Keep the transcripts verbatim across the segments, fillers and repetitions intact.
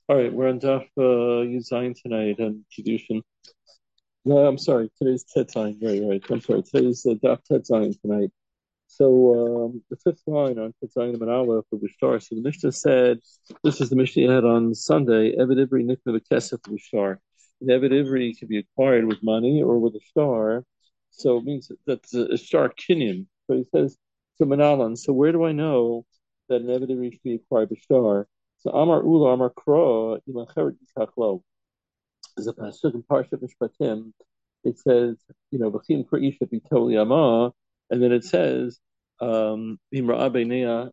All right, we're on Daf uh, Yuzayin tonight and Kiddushin. No, I'm sorry, today's Tet Zayin. Right, right. I'm sorry, today's uh, Daf Tet Zayin tonight. So um, the fifth line on Tet Zayin and Aleph of Bishtar. So the Mishnah said, this is the Mishnah you had on Sunday. Evid Ivri Nikna V'Kesef Bishtar. An Evid Ivri can be acquired with money or with a star. So it means that a star kinyan. So he says to Manalan. So where do I know that an Evid Ivri can be acquired with star? So Amar Ula Amar Kro Imacheret Yitzchak There's a pasuk in Parshat Mishpatim. It says, you know, V'chim K'isha B'Toli Amah, and then it says, um, Imra Beinea,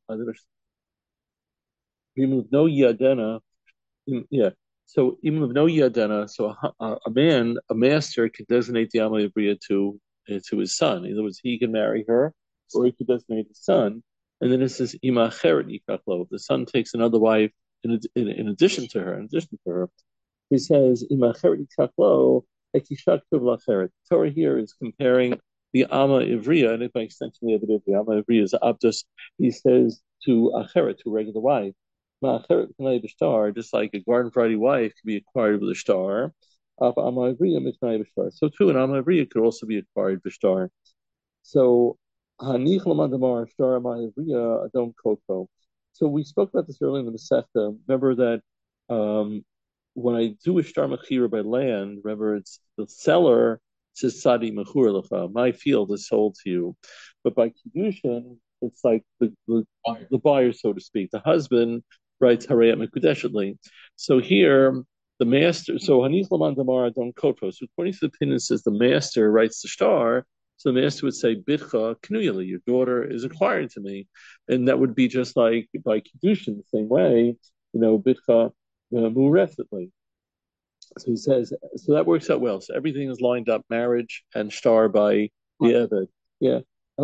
no Yadena, yeah. So Imra no Yadena. So a, a, a man, a master, can designate the Amayabria to uh, to his son. In other words, he can marry her, or he could designate his son. And then it says Ima Cheret Yikachlo. The son takes another wife in, in, in addition to her. In addition to her. He says, "Imacheret yitzchaklo ekishak tuv lacheret." Torah here is comparing the Ama Ivriya, and by extension the other the Ama Ivriya is Abdus. He says to Acheret, to a regular wife, Ma'acheret k'nai b'shtar, just like a garden variety wife can be acquired with a star. Of Ama Ivriya mitnai b'shtar. So too, an Ama Ivriya could also be acquired b'shtar. So Hanich Lamadamar Shtar Ama Ivriya Adon Koto. So we spoke about this earlier in the Masechta. Remember that. Um, when I do a shtar mechira by land, remember it's the seller says sadi mechur lecha, my field is sold to you. But by kiddushin, it's like the, the buyer. the buyer, so to speak. The husband writes harayat mekudeshetly. So here, the master, so hanich laman damar don koto. So according to the opinion, it says the master writes the shtar. So the master would say, bitcha knuyali, your daughter is acquired to me. And that would be just like by kiddushin, the same way, you know, bitcha murethetly. So he says, so that works out well. So everything is lined up, marriage and shtar by the Eved. Yeah.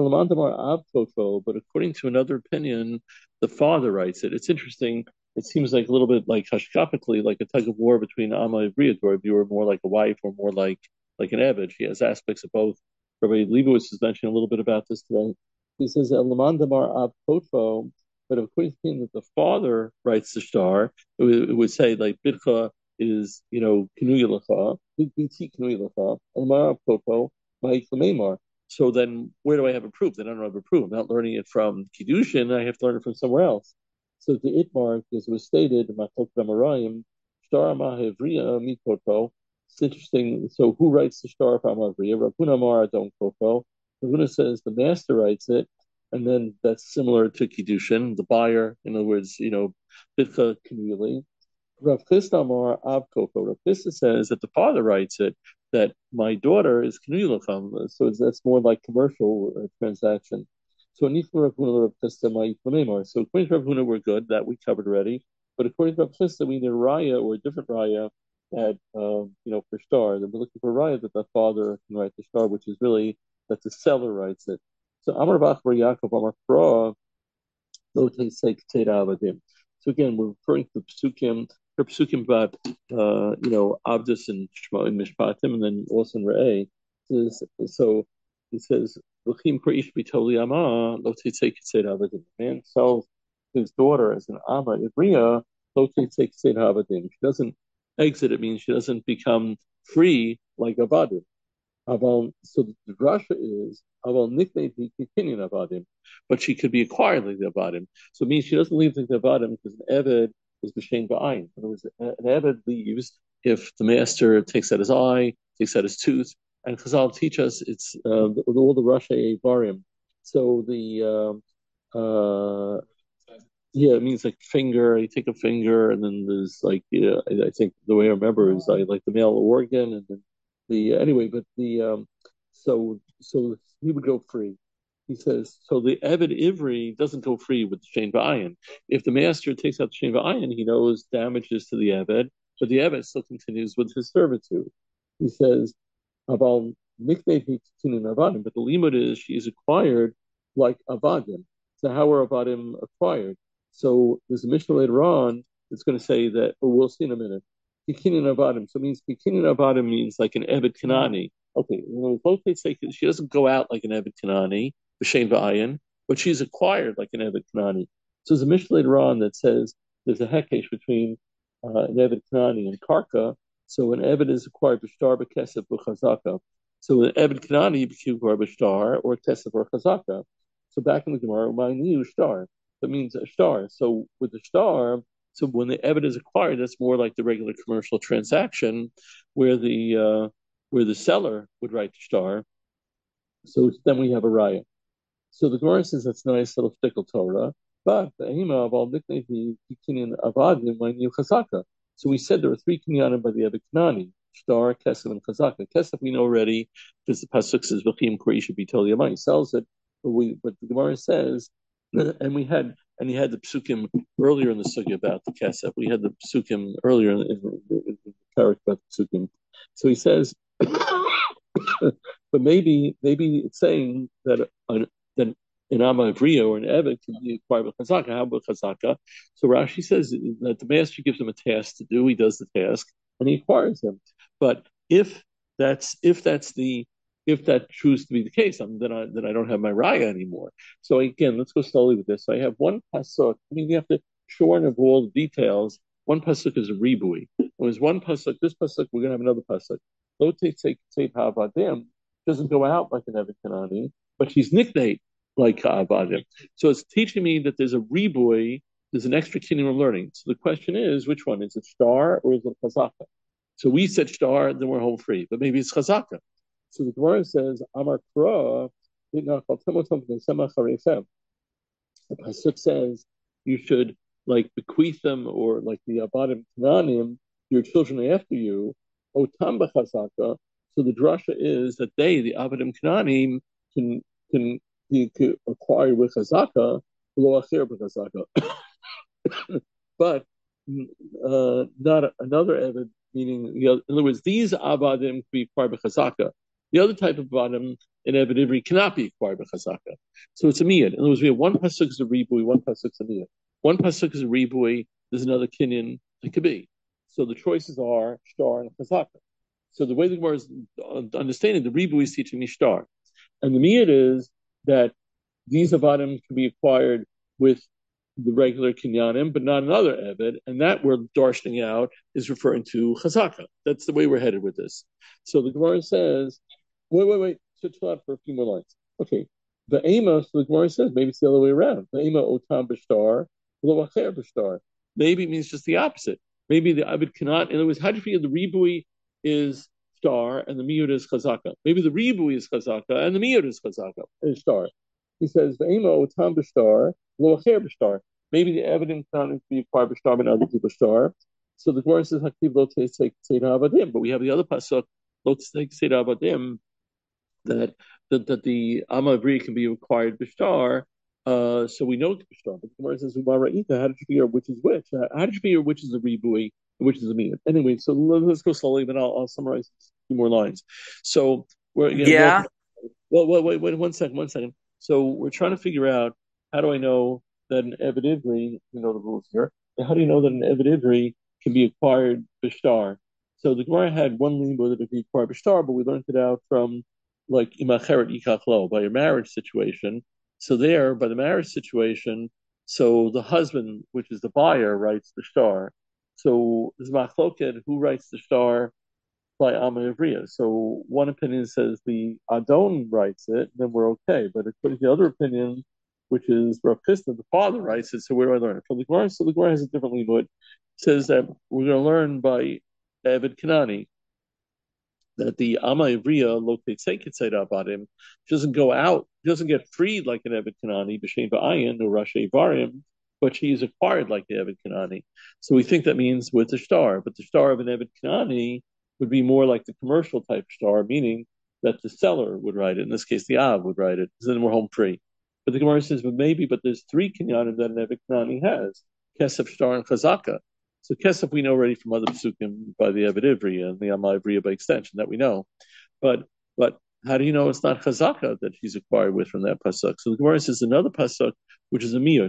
But according to another opinion, the father writes it. It's interesting. It seems like a little bit like hashkapically, like a tug of war between Amma and Bria, or if you were more like a wife or more like like an Eved. She has aspects of both. Rabbi Leibowitz is mentioning a little bit about this today. He says, Elamandamar Ab Kotvo, but according to him that the father writes the star, it would, it would say like Bitcha is, you know, Kinuya Lacha, Biti Kinuya Lacha, Amar Popo, Ma'iklamemar. So then where do I have a proof? Then I don't have a proof. I'm not learning it from Kiddushin, I have to learn it from somewhere else. So the Itmar, because it was stated, Matok Damarayim, Shtar Mahevriya Mikoto. It's interesting. So who writes the Shtar Mahevriya? Rabuna Mara Don Koko. Rabuna says the master writes it, and then that's similar to Kiddushin, the buyer, in other words, you know, Bitcha Kinuli. Rav Chisda Amar Av Koko. Rav Chisda says that the father writes it, that my daughter is Kinulacham, so it's, that's more like commercial uh, transaction. So Nifla Rav Huna Rav Chisda Ma'iflamemar. So according to Rav Huna, we're good, that we covered already. But according to Rav Chisda, we need a raya or a different raya that, um, you know, for star. That we're looking for a raya that the father can write the star, which is really that the seller writes it. So Amar Bachbar Yaakov Amar Pra Lo Teisek Teda Avadim. So again, we're referring to the psukim, the psukim about uh, you know Abdus and Shema and Mishpatim, and then also in Re'eh. So it says, "V'chim kreish b'toli ama lo teisek Teda Avadim." The man sells his daughter as an ama ivriya lo teisek Teda Avadim. She doesn't exit. It means she doesn't become free like avadim. Aval, so the drasha is Aval niknei kinyan avadim, but she could be acquired like the avadim. So it means she doesn't leave like the avadim because an eved is b'shein ba'ayin. In other words, an eved leaves if the master takes out his eye, takes out his tooth, and Chazal teach us it's uh, with all the rasha barim. So the um, uh, yeah, it means like finger. You take a finger, and then there's like yeah, I, I think the way I remember is I like the male organ, and then the anyway. But the um, so so he would go free. He says so. The Eved Ivri doesn't go free with the Shein Va'ayin. If the master takes out the Shein Va'ayin, he knows damages to the Eved, but the Eved still continues with his servitude. He says about Miknei Avadim, but the limud is she is acquired like Avadim. So how are Avadim acquired? So there's a mission later on that's going to say that, or we'll see in a minute. Kikinin Avadim. So it means Kikinin Avadim means like an Eved Kanani. Okay, well, both they say she doesn't go out like an Eved Kanani, B'Shem Va'ayin, but she's acquired like an Eved Kanani. So there's a mission later on that says there's a hekesh between uh, an Eved Kanani and Karka. So an Eved is acquired b'shtar b'kesef b'chazaka. So an Eved Kanani became acquired b'shtar or kesef or chazaka. So back in the Gemara, Ma'ani shtar. That means a star. So with the star, so when the Eved is acquired, that's more like the regular commercial transaction, where the uh, where the seller would write the star. So then we have a raya. So the Gemara says that's nice little fickle Torah, but the Ema of all the kinyan avadim when you chazaka. So we said there were three kinyanim by the Ebed Kanani, Shtar, Kesef, and Chazaka. Kesef we know already because the pasuk says v'chim kori should be told Yamai. He sells it, but we but the Gemara says, and we had and he had the psukim earlier in the sugya about the Kesef. We had the psukim earlier in, in, in, in the parak about the psukim. So he says. But maybe maybe it's saying that an, that an Amma Avriya or an Eved can be acquired with Chazaka. How about Chazaka? So Rashi says that the master gives him a task to do. He does the task and he acquires him. But if that's if that's the if that proves to be the case, I'm, then I then I don't have my raya anymore. So again, let's go slowly with this. So I have one pasuk. I mean, you have to shorten of all the details. One pasuk is a ribui. It was one pasuk. This pasuk, we're going to have another pasuk. Lo tetzei tzei ha'avadim doesn't go out like an Eved Kanani, but she's nicknamed like ha'avadim. So it's teaching me that there's a ribui, there's an extra kinyan of learning. So the question is, which one? Is it star or is it chazaka? So we said star, then we're home free, but maybe it's chazaka. So the Gemara says, Amar Kra, the pasuk says you should like bequeath them or like the Abadim Kananim, your children after you, Otam b'chazaka. So the drasha is that they, the Abadim Kananim, can can be acquired with chazaka, below acher b'chazaka, but uh, not another Eved. Meaning, you know, in other words, these Abadim can be acquired by chazaka. The other type of Abadim in Eved Ivri cannot be acquired by chazaka. So it's a miyad. In other words, we have one pasuk is a ribui, one pasuk is a miyad. One pasuk is a ribui, there's another kinyan it could be. So the choices are shtar and chazaka. So the way the Gemara is understanding, the ribui is teaching me shtar. And the miyad is that these Abadim can be acquired with the regular kinyanim, but not another Eved, and that we're darshaning out is referring to chazaka. That's the way we're headed with this. So the Gemara says, wait, wait, wait, switch out for a few more lines. Okay, the Ema, so the Gemara says, maybe it's the other way around. The Ema otam b'shtar, lo acher b'shtar. Maybe it means just the opposite. Maybe the Abid cannot, in other words, how do you figure the ribui is star and the miyud is chazaka? Maybe the ribui is chazaka and the miyud is chazaka, is star. He says, the Ema otam b'shtar, lo acher b'shtar. Maybe the evidence cannot be acquired b'shtar and other people star. So the Gemara says, Hakiv lo teisek tzeit ha'avadim. But we have the other pasuk, lo teisek tzeit ha'avadim, that that, that the Amma Avri can be acquired b'shtar. Uh, so we know it's b'shtar. But the Gemara says, Umara'ita, how did you figure which is which? How did you figure which is a ribui and which is a miyat? Anyway, so let's go slowly, but I'll, I'll summarize a few more lines. So we're you know, yeah. Well, well, wait, wait, one second, one second. So we're trying to figure out how do I know that an Eved Ivri, you know the rules here, how do you know that an Eved Ivri can be acquired b'shtar? So the Gemara had one limbo that it could be acquired b'shtar, but we learned it out from like imacheret ikach lo, by your marriage situation. So there, by the marriage situation, so the husband, which is the buyer, writes the shtar. So there's machloket, who writes the shtar by Amma Ivriya. So one opinion says the Adon writes it, then we're okay. But according to the other opinion, which is Rav Chisda, the father writes it, so where do I learn it? From the Gemara, so the Gemara has a different limud. It says that we're going to learn by Eved Kanani that the Amma Ivriya locates Seiketzaid Abadim doesn't go out, doesn't get freed like an Eved Kanani, B'Shem Ba'ayin, or Rashi Varim, but she is acquired like the Eved Kanani. So we think that means with the star, but the star of an Eved Kanani would be more like the commercial type star, meaning that the seller would write it. In this case, the Av would write it, because then we're home free. But the Gemara says, but maybe, but there's three kinyanim that an Eved Kanani has: Kesef, Shtar, and Chazaka. So Kesef we know already from other psukim by the Eved Ivri and the Amma Ivriya by extension that we know. But but how do you know it's not Chazaka that he's acquired with from that pasuk? So the Gemara says another pasuk, which is a miyud.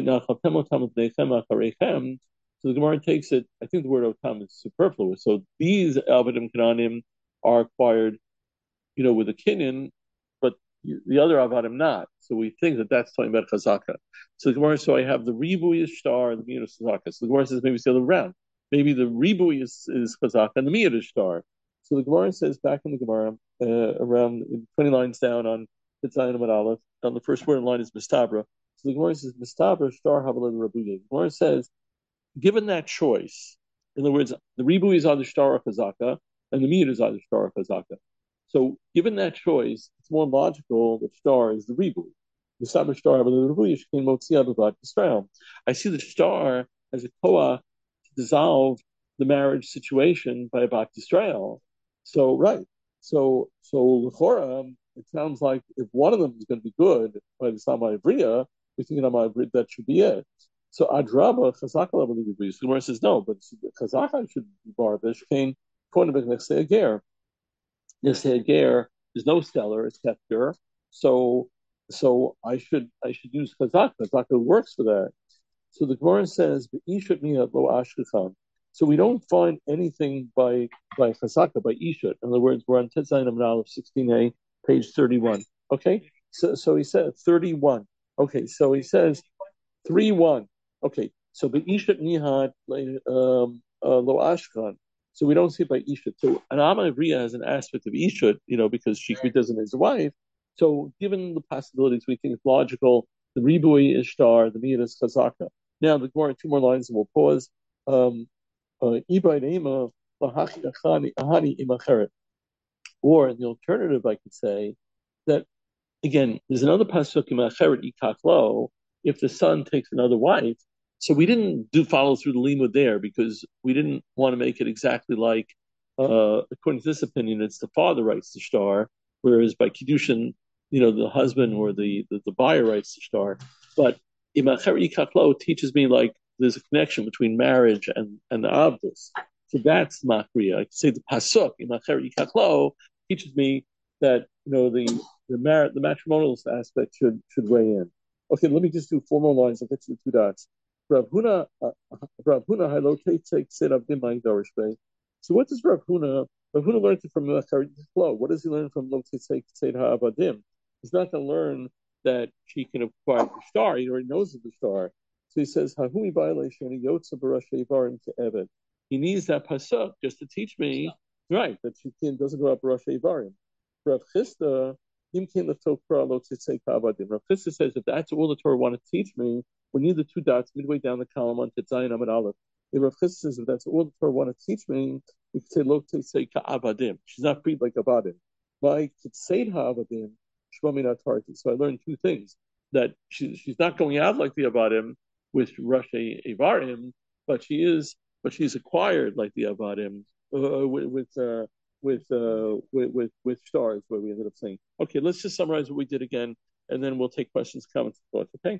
So the Gemara takes it, I think the word otam is superfluous. So these Avadim Kananim are acquired, you know, with a kinyan, but the other Avadim not. So we think that that's talking about Chazaka. So the Gemara, so I have the Ribu Yishtar and the Miyun Chazaka. So the Gemara says maybe it's the other way around. maybe the ribui is, is chazaka and the miyad is star. So the Gemara says back in the Gemara, uh, around twenty lines down on Tzayin Amud Aleph, on the first word in line is mistabra. So the Gemara says mistabra star habalad rabuye. The Gemara says, given that choice, in other words, the ribui is either star or chazaka, and the miyad is either star or chazaka. So given that choice, it's more logical that star is the ribui. The Mistabra star habalad rabuye shkein motzi abavat Yisrael. I see the star as a koah to dissolve the marriage situation by Abat Yisrael. So, right. So, so l'chora, it sounds like if one of them is going to be good by the Sama Ivriya, we think that should be it. So, Adraba, Chazaka level of the Gemara says no, but Chazaka should be barbish. Came, Kornebek next day again. Next day again, there's no stellar, it's Hefker. So, so I should I should use Chazaka. Chazaka works for that. So the Gemara says, "Ishut miyad lo ashkechan." So we don't find anything by by chazaka, by ishut. In other words, we're on Tetzayin Amud Aleph sixteen a, page thirty-one. Okay, so so he said thirty-one. Okay, so he says three one. Okay, so by ishut miyad um, uh, lo ashkechan. So we don't see it by ishut. So an Amma Ivriya has an aspect of ishut, you know, because she doesn't his wife. So given the possibilities, we think it's logical. The ribui is star, the miyad is chazaka. Now, the Gemara, two more lines, and we'll pause. Um, uh, or in the alternative, I could say that, again, there's another pasuk in Acheret Ikachlo, if the son takes another wife. So we didn't do follow through the limud there because we didn't want to make it exactly like, uh, according to this opinion, it's the father writes the star, whereas by Kiddushin, you know, the husband or the, the, the buyer writes the star. But Imacheri Kaklo teaches me like there's a connection between marriage and, and the Abdus. So that's Makriya. I could say the Pasuk, Imacheri Kaklo, teaches me that, you know, the the, mar- the matrimonial aspect should should weigh in. Okay, let me just do four more lines. I'll get to the two dots. Rav Huna, Rav Huna, Hilo Take said Abdim Darish Bay. So what does Rav Huna, Rav Huna learn from Imacheri Kaklo? What does he learn from Lo Take Said Ha'abadim? He's not going to learn that she can acquire the star. He already knows of the star. So he says, Hahumi violation yotza barashay varim to Eved. He needs that pasuk just to teach me, right, that she can, doesn't go up barashay varim. Rav Chisda, him came the Torah lo tzitzei kavadim. Rav Chisda says, if that's all the Torah want to teach me, we need the two dots midway down the column on Tetzayin Amud Aleph. If Rav Chisda says, if that's all the Torah want to teach me, we could say lo tzitzei kavadim. She's not freed like avadim. My tzitzei ha'avadim. So I learned two things: that she, she's not going out like the Avadim with Rosh Evarim, but she is, but she's acquired like the Avadim uh, with with, uh, with, uh, with with with stars. Where we ended up saying, okay, let's just summarize what we did again, and then we'll take questions, comments, thoughts. Okay.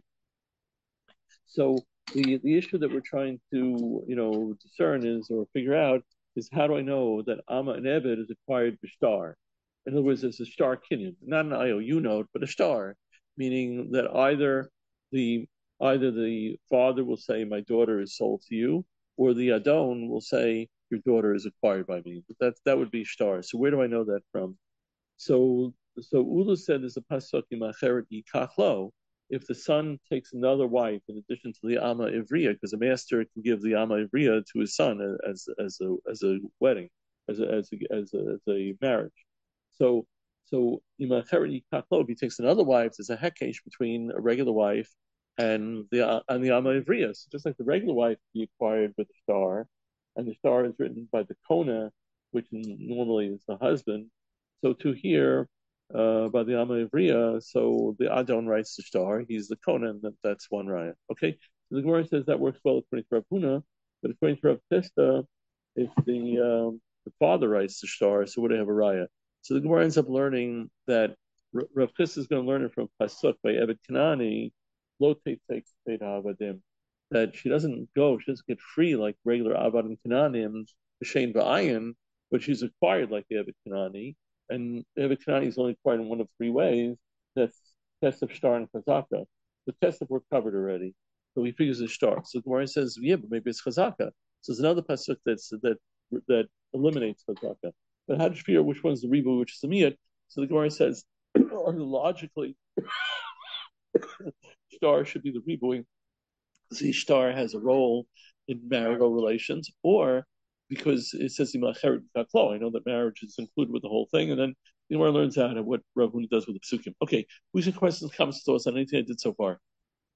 So the the issue that we're trying to you know discern is or figure out is how do I know that Amma and Eved is acquired b'shtar? In other words, it's a star kinyan, not an I O U note, but a star, meaning that either the either the father will say, "My daughter is sold to you," or the Adon will say, "Your daughter is acquired by me." But that that would be star. So where do I know that from? So so Ulu said there's a pasuk in Macheret Yikachlo. If the son takes another wife in addition to the Amma Ivriya, because a master can give the Amma Ivriya to his son as as a as a wedding, as a as a as a, as a marriage. So, so if he takes another wife, there's a hekesh between a regular wife and the and the Amma Ivriya. So just like the regular wife be acquired with the star, and the star is written by the Kona, which normally is the husband. So to here, uh, by the Amma Ivriya, so the Adon writes the star. He's the Kona, and that, that's one raya. Okay, so the Gemara says that works well according to Rav Huna, but according to Rav Testa, if the um, the father writes the star, so would I have a raya? So the Gemara ends up learning that Rav Chis is going to learn it from Pasuk by Eved Kanani, Lo Teitzeik Avadim, that she doesn't go, she doesn't get free like regular Avadim Kananim, B'Shein Ba'ayin, but she's acquired like the Eved Kanani, and Eved Kanani is only acquired in one of three ways. That's test of Shtar and Chazaka. The test of we're covered already, so he figures it's Shtar. So the Gemara says, yeah, but maybe it's Chazaka. So there's another Pasuk that's that that eliminates Chazaka. But how do you figure which one's the ribu, which is the miyat? So the Gemara says, logically, star should be the ribu. The star has a role in marital relations, or because it says I know that marriage is included with the whole thing, and then the Gemara learns out of what Rav Huna does with the psukim. Okay, who's your questions, comments, thoughts on anything I did so far?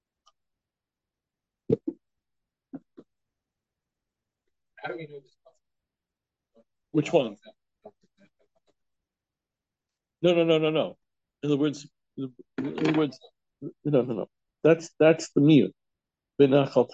How do we know this? Which one? No, no, no, no, no. In other words, in other words, no, no, no. That's that's the meal. You're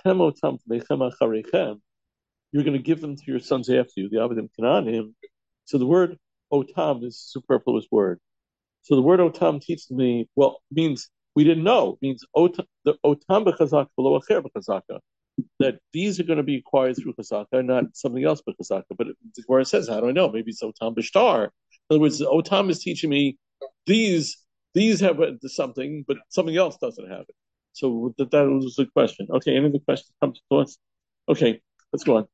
going to give them to your sons after you, the Avadim Canaanim. So the word otam is a superfluous word. So the word otam teaches me, well, means we didn't know. It means otam, the otam b'chazaka below acher b'chazaka. That these are going to be acquired through chazaka, not something else but chazaka. But the Gemara says, how do I know? Maybe it's otam b'shtar. In other words, otam is teaching me these these have something, but something else doesn't have it. So that, that was the question. Okay, any other questions come to us? Okay, let's go on.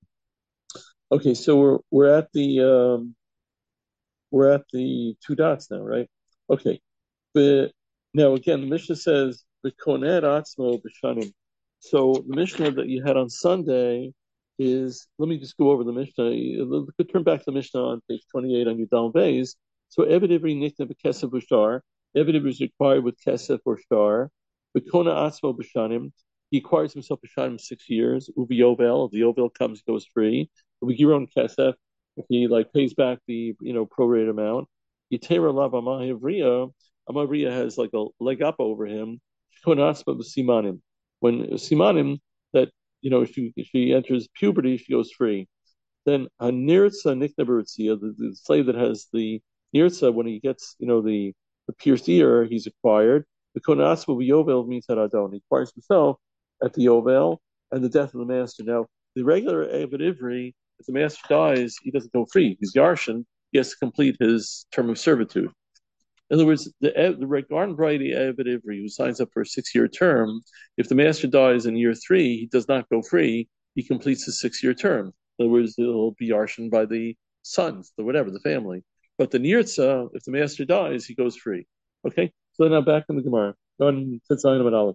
Okay, so we're we're at the um, we're at the two dots now, right? Okay, but now again, the Mishnah says v'koner atzmo b'shanim. So the Mishnah that you had on Sunday is, let me just go over the Mishnah. You could turn back to the Mishnah on page twenty-eight on your down base. So Eved Ivri nikna b'kesef b'shtar. Eved Ivri is required with kesef or shtar. V'kona atzmo b'shanim. He acquires himself b'shanim six years. Uvi yovel. The yovel comes, goes free. Uvi giron kesef. If he like pays back the you know prorated amount. Yitera lav amahivriya. Amahivriya has like a leg up over him. Kona atzmo b'simanim. When simanim that you know she she enters puberty, she goes free. Then a nirtza nikna b'ritzia, the, the slave that has the nirtza, when he gets you know the, the pierced ear, he's acquired. The konasma yovel means that adon. He acquires himself at the yovel and the death of the master. Now the regular Eved Ivri, if the master dies, he doesn't go free. He's yarshin. He has to complete his term of servitude. In other words, the, the garden variety Eved Ivri who signs up for a six-year term, if the master dies in year three, he does not go free. He completes his six-year term. In other words, it'll be yarshin by the sons, the whatever, the family. But the nirtza, if the master dies, he goes free. Okay, so now back in the Gemara. On Aleph.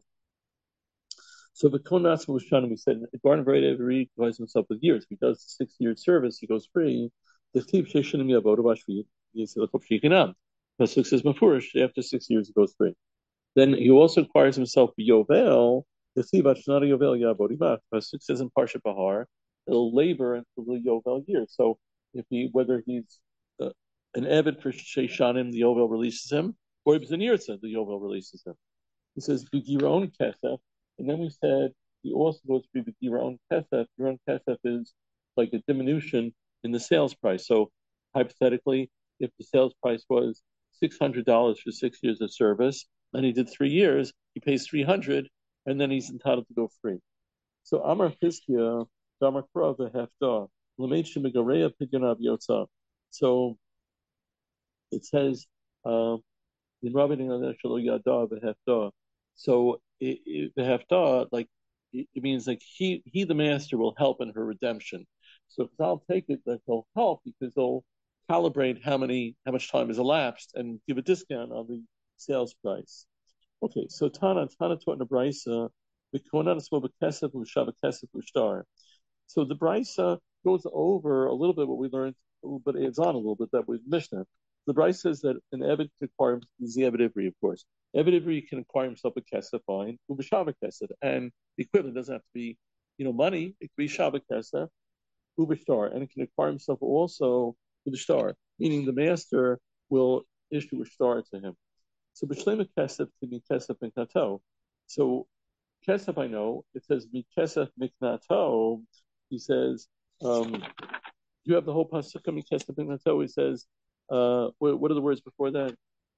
So the Konatz was trying to be said, the garden variety Ivri divides himself with years. If he does six-year service, he goes free. The Tib Sheshinim Yavodah Bashvi, Yisilakov Shikinam. Pasuk says Mafurish, after six years he goes free. Then he also acquires himself Yovel, the Sivat Shnata Yovel Yabodimach. Pasuk says in Parsha Bahar, it'll labor until the Yovel year. So if he whether he's uh, an Eved for Sheishanim, the Yovel releases him, or if he's an Yirtza, the Yovel releases him. He says B'giron Kesef, and then we said he also goes to be B'giron Kesef. Giron Kesef is like a diminution in the sales price. So hypothetically, if the sales price was six hundred dollars for six years of service, and he did three years, he pays three hundred dollars, and then he's entitled to go free. So Amar Chizkiya, Damar Kra v'hefta, L'meid shemigareya pidyonav yotza. So it says uh, in Rabbi Shelo Yada v'hefta. So the hefta, like it, it means like he he the master will help in her redemption. So I'll take it that they'll help because they'll calibrate how many how much time has elapsed and give a discount on the sales price. Okay, so Tana Tana taught in the Brisa the Konan spoke Kesef Ushava Kesef Ushtar. So the Brisa goes over a little bit what we learned, but adds on a little bit that with Mishnah. The Brisa says that an Eved can acquire is the Eved Ivri, of course. Eved Ivri can acquire himself a Kesef fine, Ubashava Kesef, and the equivalent doesn't have to be, you know, money. It could be Shava Kesef, Ubashtar, and it can acquire himself also with a star, meaning the master will issue a star to him. So B'Shlema Kesef can be Kesef Miknato. So Kesef, I know, it says Kesef Miknato. He says, um, you have the whole pasuk Kesef Miknato. He says, uh, what, what are the words before that?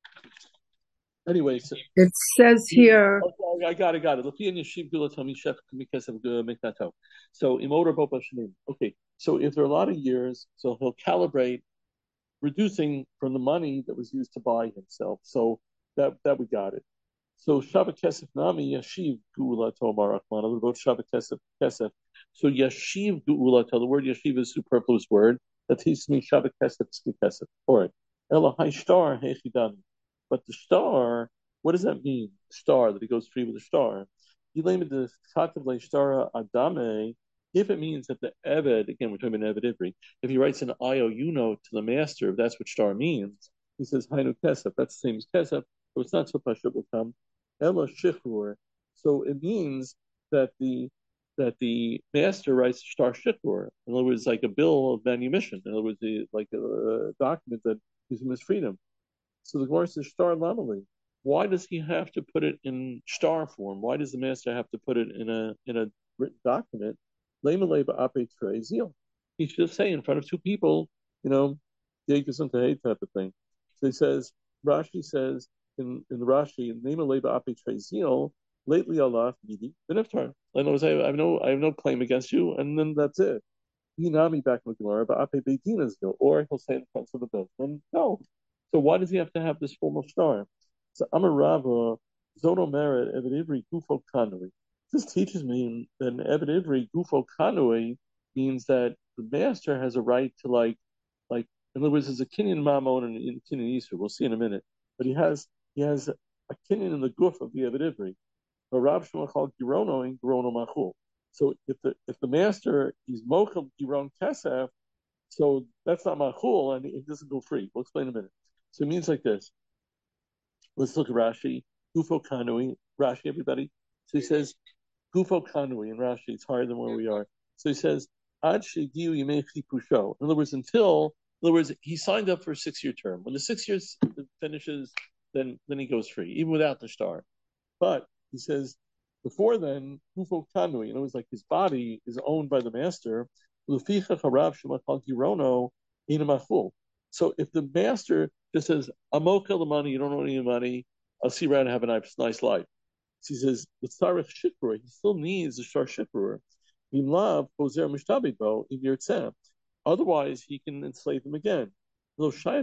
Anyway, so, it says here. Okay, I got it, got it. So Imodar Bopa Shanim. Okay, so if there are a lot of years, so he'll calibrate reducing from the money that was used to buy himself. So that that we got it. So Shabbat Kesef Nami Yashiv Geula Tomar Achman. What about Shabbat Kesef Kesef? So Yashiv Geula. The word Yashiv is a superfluous word. That teaches me Shabbat Kesef Ski Kesef. All right. Ela Hai Star Hechidani. But the star, what does that mean? Star that he goes free with a star. He named the Chatav Le Shtara Adame If it means that the Eved, again, we're talking about Eved Ivri, if he writes an I O U note to the master, if that's what star means, he says Hainu Kesef, that's the same as Kesef, so it's not so Pashubakam, Ella Shichrur. So it means that the that the master writes star Shichrur. In other words, like a bill of manumission. In other words, the, like a, document that gives him his freedom. So the Gemara says star lamali. Why does he have to put it in star form? Why does the master have to put it in a in a written document? He should just say in front of two people, you know, type of thing. So he says, Rashi says in, in the Rashi, lately Allah midi beniftar. In other words, I have no I have no claim against you, and then that's it. Hinami back in the Gemara, but Ape Beidina's no, or he'll say in front of the businessman, no. So why does he have to have this formal star? So Amar Rava, Zono Merit, Eved Ivri, Gufo Kanui. This teaches me that Eved Ivri, Gufo Kanui means that the master has a right to like, like, in other words, there's a Kenyan Mammon and a Kenyan Easter. We'll see in a minute. But he has he has a Kenyan in the Guf of the Eved Ivri. But Rav Shmuel called Girono and Girono Machul. So if the if the master is mochel giron kesef, so that's not machul and it doesn't go free. We'll explain in a minute. So it means like this. Let's look at Rashi. Gufo kanui. Rashi, everybody. So he says Gufo kanui in Rashi. It's higher than where we are. So he says ad shegiu yimechi pusho. In other words, until in other words, he signed up for a six-year term. When the six years finishes, then then he goes free, even without the star. But he says, before then, Kufo Kanui, and it was like his body is owned by the master. So if the master just says, I'm okay the money, you don't owe any money, I'll see you around and have a nice, nice life. So he says, the Tzarech Shikra, he still needs the Shar Shikra. Otherwise, he can enslave him again. In other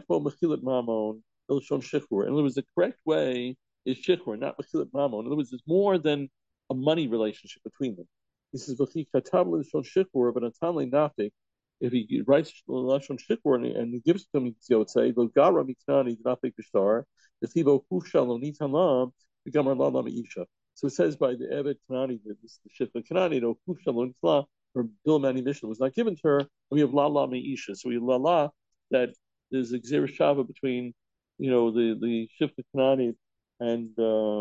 words, the correct way is shikra, not mechilat mamon. In other words, there's more than a money relationship between them. He says, "V'chi katav l'shon shikra, but atanli nafik." If he writes l'shon shikra and, and he gives to him, he would say, "Lo gara mitnani nafik b'shtar, l'tivo kusha lo nitan lam, v'gamar la lam isha." So it says by the Eved Kanani, the shikra Kanani, no kusha lo nitla, or bill manumission was not given to her. And we have la la isha. So we have la la that there's a gzera shava between, you know, the the shikra Kanani and uh,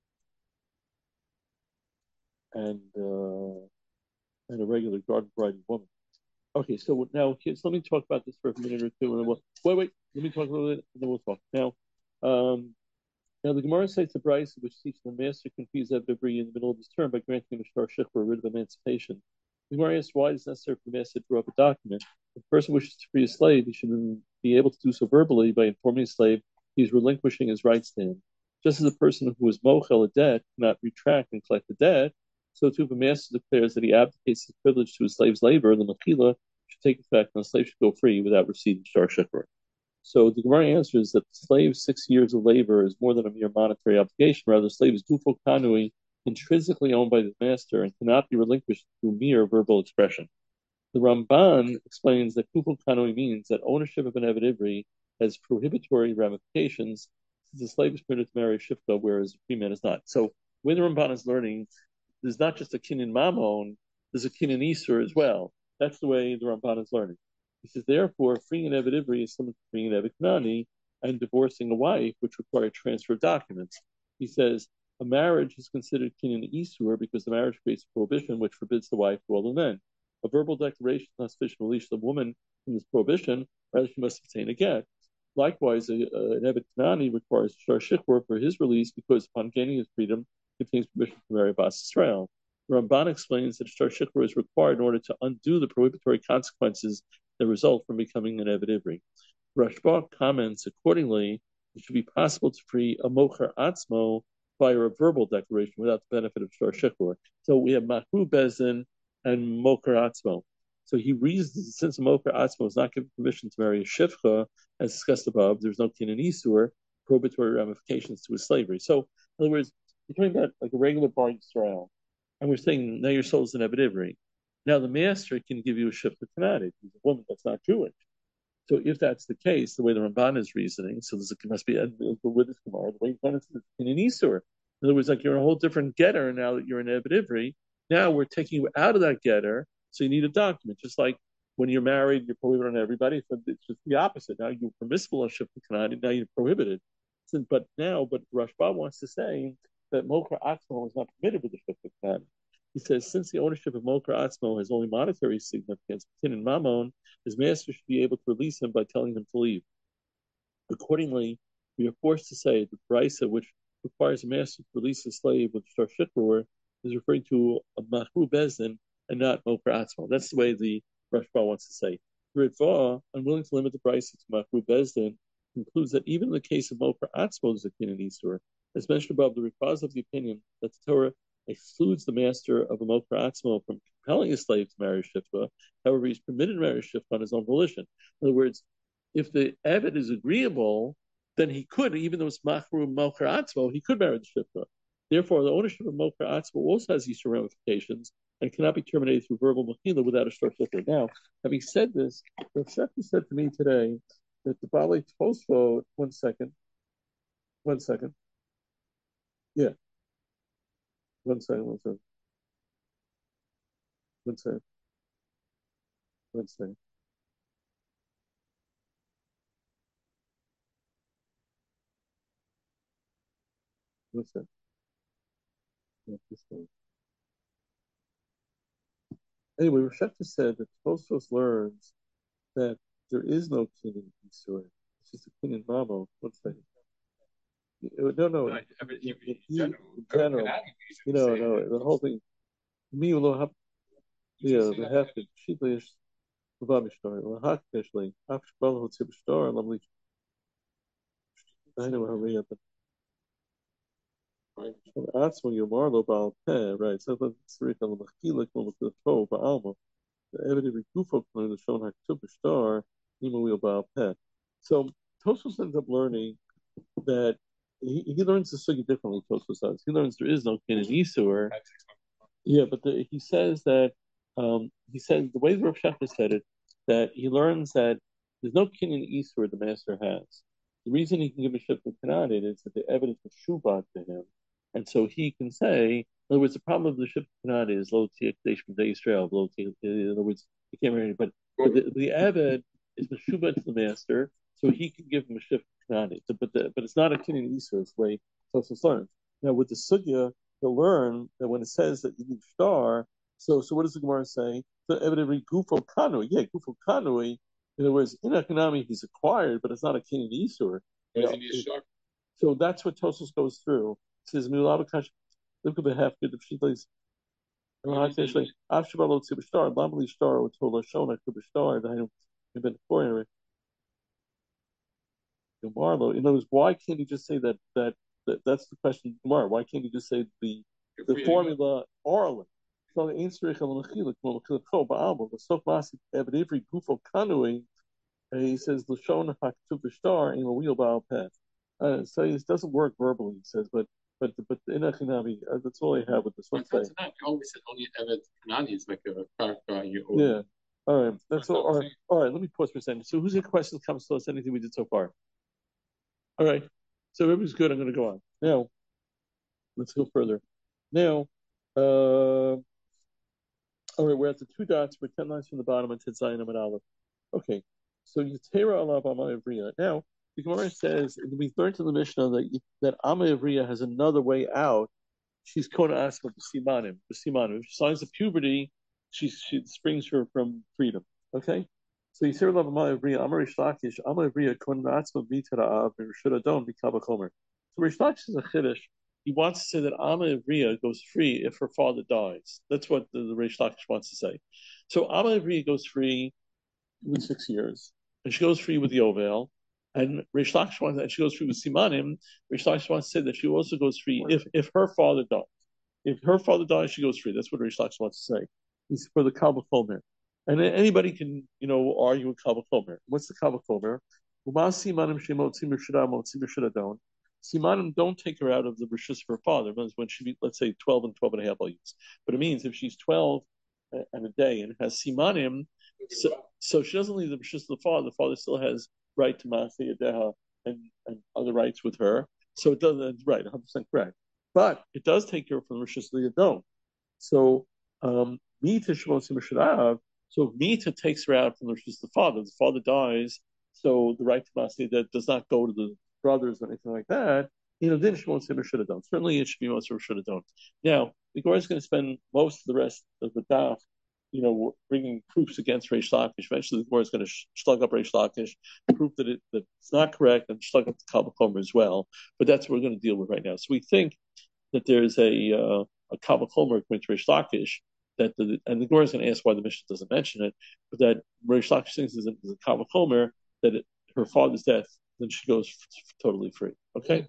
and uh, and a regular garden variety woman. Okay, so now so let me talk about this for a minute or two, and then we'll wait. Wait, let me talk a little bit, and then we'll talk. Now, um, now the Gemara cites the Brisa which teaches the master confused Eved in the middle of his term by granting him a shtar shikra, rid of emancipation. The Gemara asks why it is necessary for the master to draw up a document. If the person wishes to free a slave, he should be able to do so verbally by informing the slave he's relinquishing his rights to him. Just as a person who is mochel a debt cannot retract and collect the debt, so too if a master declares that he abdicates his privilege to his slave's labor, the mechila should take effect and the slave should go free without receiving shtar shikra. So the Gemara answers that the slave's six years of labor is more than a mere monetary obligation. Rather, the slave is gufo kanui, intrinsically owned by the master, and cannot be relinquished through mere verbal expression. The Ramban explains that gufo kanui means that ownership of an Eved Ivri has prohibitory ramifications, since the slave is permitted to marry a shifta, whereas a free man is not. So when the Ramban is learning, there's not just a kinyan mamon, there's a kinyan isur as well. That's the way the Ramban is learning. He says, therefore, freeing an Eved Ivri is similar to freeing an Eved Kanani and divorcing a wife, which require transfer of documents. He says, a marriage is considered kinyan isur because the marriage creates a prohibition which forbids the wife to all the men. A verbal declaration is not sufficient to release the woman from this prohibition, rather she must obtain a get. Likewise, a, a, an Eved Kanani requires shtar shikra for his release because upon gaining his freedom, he obtains permission to marry Bas Israel. The Ramban explains that shtar shikra is required in order to undo the prohibitory consequences that result from becoming an Eved Ivri. Rashba comments, accordingly, it should be possible to free a mocher atzmo via a verbal declaration without the benefit of shtar shikra. So we have Mahru Bezin and mocher atzmo. So he reasons, since a mocher atzmo is not given permission to marry a shifcha, as discussed above, there's no kinyan isur, prohibitory ramifications to his slavery. So, in other words, we're talking about like a regular bar Yisrael, and we're saying now your soul is an Eved Ivri. Now the master can give you a shifcha kanani, who's a woman that's not Jewish. So if that's the case, the way the Ramban is reasoning, so there's a, must be a, with this Gemara, the way Ramban is in an isur. In other words, like you're a whole different getter now that you're an Eved Ivri. Now we're taking you out of that getter, So you need a document, just like when you're married, you're prohibited on everybody. So it's just the opposite. Now you're permissible on Shifta Kanani, now you're prohibited. So, but now, but Rashba wants to say that Mokra Atzmo is not permitted with the Shifta Kanani. He says, since the ownership of Mokra Atzmo has only monetary significance, Tin and Mammon, his master should be able to release him by telling him to leave. Accordingly, we are forced to say that Brisa, which requires a master to release a slave with Shtar Shikror, is referring to a Mahru Bezdin and not Mokra Atzmo. That's the way the Rashba wants to say. Ritva, unwilling to limit the Brisa to Mahru Bezdin, concludes that even in the case of Mokra Atzmo, there's a kin in Isur. As mentioned above, the Ritva is of the opinion that the Torah excludes the master of a Mokra Atzmo from compelling a slave to marry Shifta. However, he's permitted to marry Shifta on his own volition. In other words, if the Eved is agreeable, then he could, even though it's Machru Mokra Atzmo, he could marry the Shifta. Therefore, the ownership of Mokra Atzmo also has these ramifications and cannot be terminated through verbal Mechila without a short Shifta. Now, having said this, the Shefta said to me today that the Bali Tosfo, one second, one second, yeah, one second, one second, one second, one second. One second. Yeah, this one. Anyway, Rashefta said that Tosfos learns that there is no king in Yisrael. It's just a king in Mamo. One second. No, no. no in, in, in, general, in general, you know, no, the whole thing. Me, will have, yeah, the half the sheetlish, the Babishtar, the Hakishly, Afshbal, who Tibishtar, and Lamli. I know how we have it. That's when you're Marlo Baal Peh, right? So that's the Rikal Machilik, Lomak the Pro, Baalma. The evident Rikufo, the Shon Haktubishtar, Nimawil Baal Peh. So Tosos ends up learning that he, he learns the sugi differently. Tosfos says he learns there is no kin in Isur. Yeah, but the, he says that um, he says the way the Rav Shachar said it, that he learns that there's no kin in Isur the master has. The reason he can give a ship to Kanadid is that the evidence was shubat to him, and so he can say, in other words, the problem of the ship to Kanadid is low tiakdesh from Israel, low in other words, he can't marry anybody. But the, the evid is the shubat to the master, so he can give him a ship to Kanadid. So, but the, but it's not a kin in Isur. It's the way Tosos learns. Now with the sugya, you'll learn that when it says that you need star, so so what does the Gemara say? So evidently gufo kanui, yeah, gufo kanui. In other words, in economy he's acquired, but it's not a king in Isur. You know, so that's what Tosos goes through. It says Milabakash, look at the half good of Shitlis. Afshabalo Tibishtar, Lamali Star, or Tola Shona Kubishtar, and I have been before. Marlo. In other words, why can't he just say that that, that that's the question tomorrow? Why can't he just say the the formula orally? So the answer is the sof masi every gufo kanui. He says lashon haktuv b'shtar in a wheel ba'al peh. Uh, so it doesn't work verbally. He says, but but but in Achinabi, uh, that's all I have with this one. That's not. You always said only Evet Kanani is like a character. Yeah. All right. That's all. All right. All right. Let me pause for a second. So, who's your question comes to us? Anything we did so far? All right. So everybody's good. I'm going to go on. Now, let's go further. Now, uh, all right, we're at the two dots. We're ten lines from the bottom until Zayin and Aleph. Okay. So Yitera Alav Amma Ivriya. Now, the Gemara says, we learned in the Mishnah that, that Amma Ivriya has another way out. She's Kona Asma B'Simanim. B'Simanim. If she signs of puberty, she, she springs her from freedom. Okay? So Yisrael Alav Amma Ivriya, Amma Rish Lakish, Amma Ivriya, Kona Asma B'Tara Av, Rishud Adon, B'Kaba Chomer. So Rish Lakish is a Chiddush. He wants to say that Amma Ivriya goes free if her father dies. That's what the, the Rish Lakish wants to say. So Amma Ivriya goes free with six years, and she goes free with Yovel. And Rish Lakish wants, and she goes free with Simanim. Rish Lakish wants to say that she also goes free if, if her father dies. If her father dies, she goes free. That's what Rish Lakish wants to say. He's for the Kabbalah Chomer. And anybody can, you know, argue with Kabbalah Chomer. What's the Kabbalah Chomer? Simanim don't take her out of the Rishus of her father. When she be, let's say, twelve and twelve and a half years. But it means if she's twelve and a day and has Simanim, so, so she doesn't leave the Rishus of the father. The father still has right to Maaseh Yadeha and, and other rights with her. So it doesn't, it's right, one hundred percent correct. But it does take her from Rishus of the Yadon. So um, Mita Shmosim Shadav. So if Mita takes her out from the, the father, the father dies, so the right to Masni that does not go to the brothers or anything like that, you know, then Shmosim should have done. Certainly it should be most should have done. Now, the Gemara is going to spend most of the rest of the daf, you know, bringing proofs against Reish Lakish. Eventually, the Gemara is going to slug up Reish Lakish, prove that, it, that it's not correct, and slug up the Kabbalah Chomer as well. But that's what we're going to deal with right now. So we think that there's a uh, a Kabbalah Chomer according to Reish Lakish, that the, and the Gemara is going to ask why the Mishnah doesn't mention it, but that Reish Lakish thinks is a, is a Kabbalah Chomer that it, her father's death, then she goes f- totally free. Okay.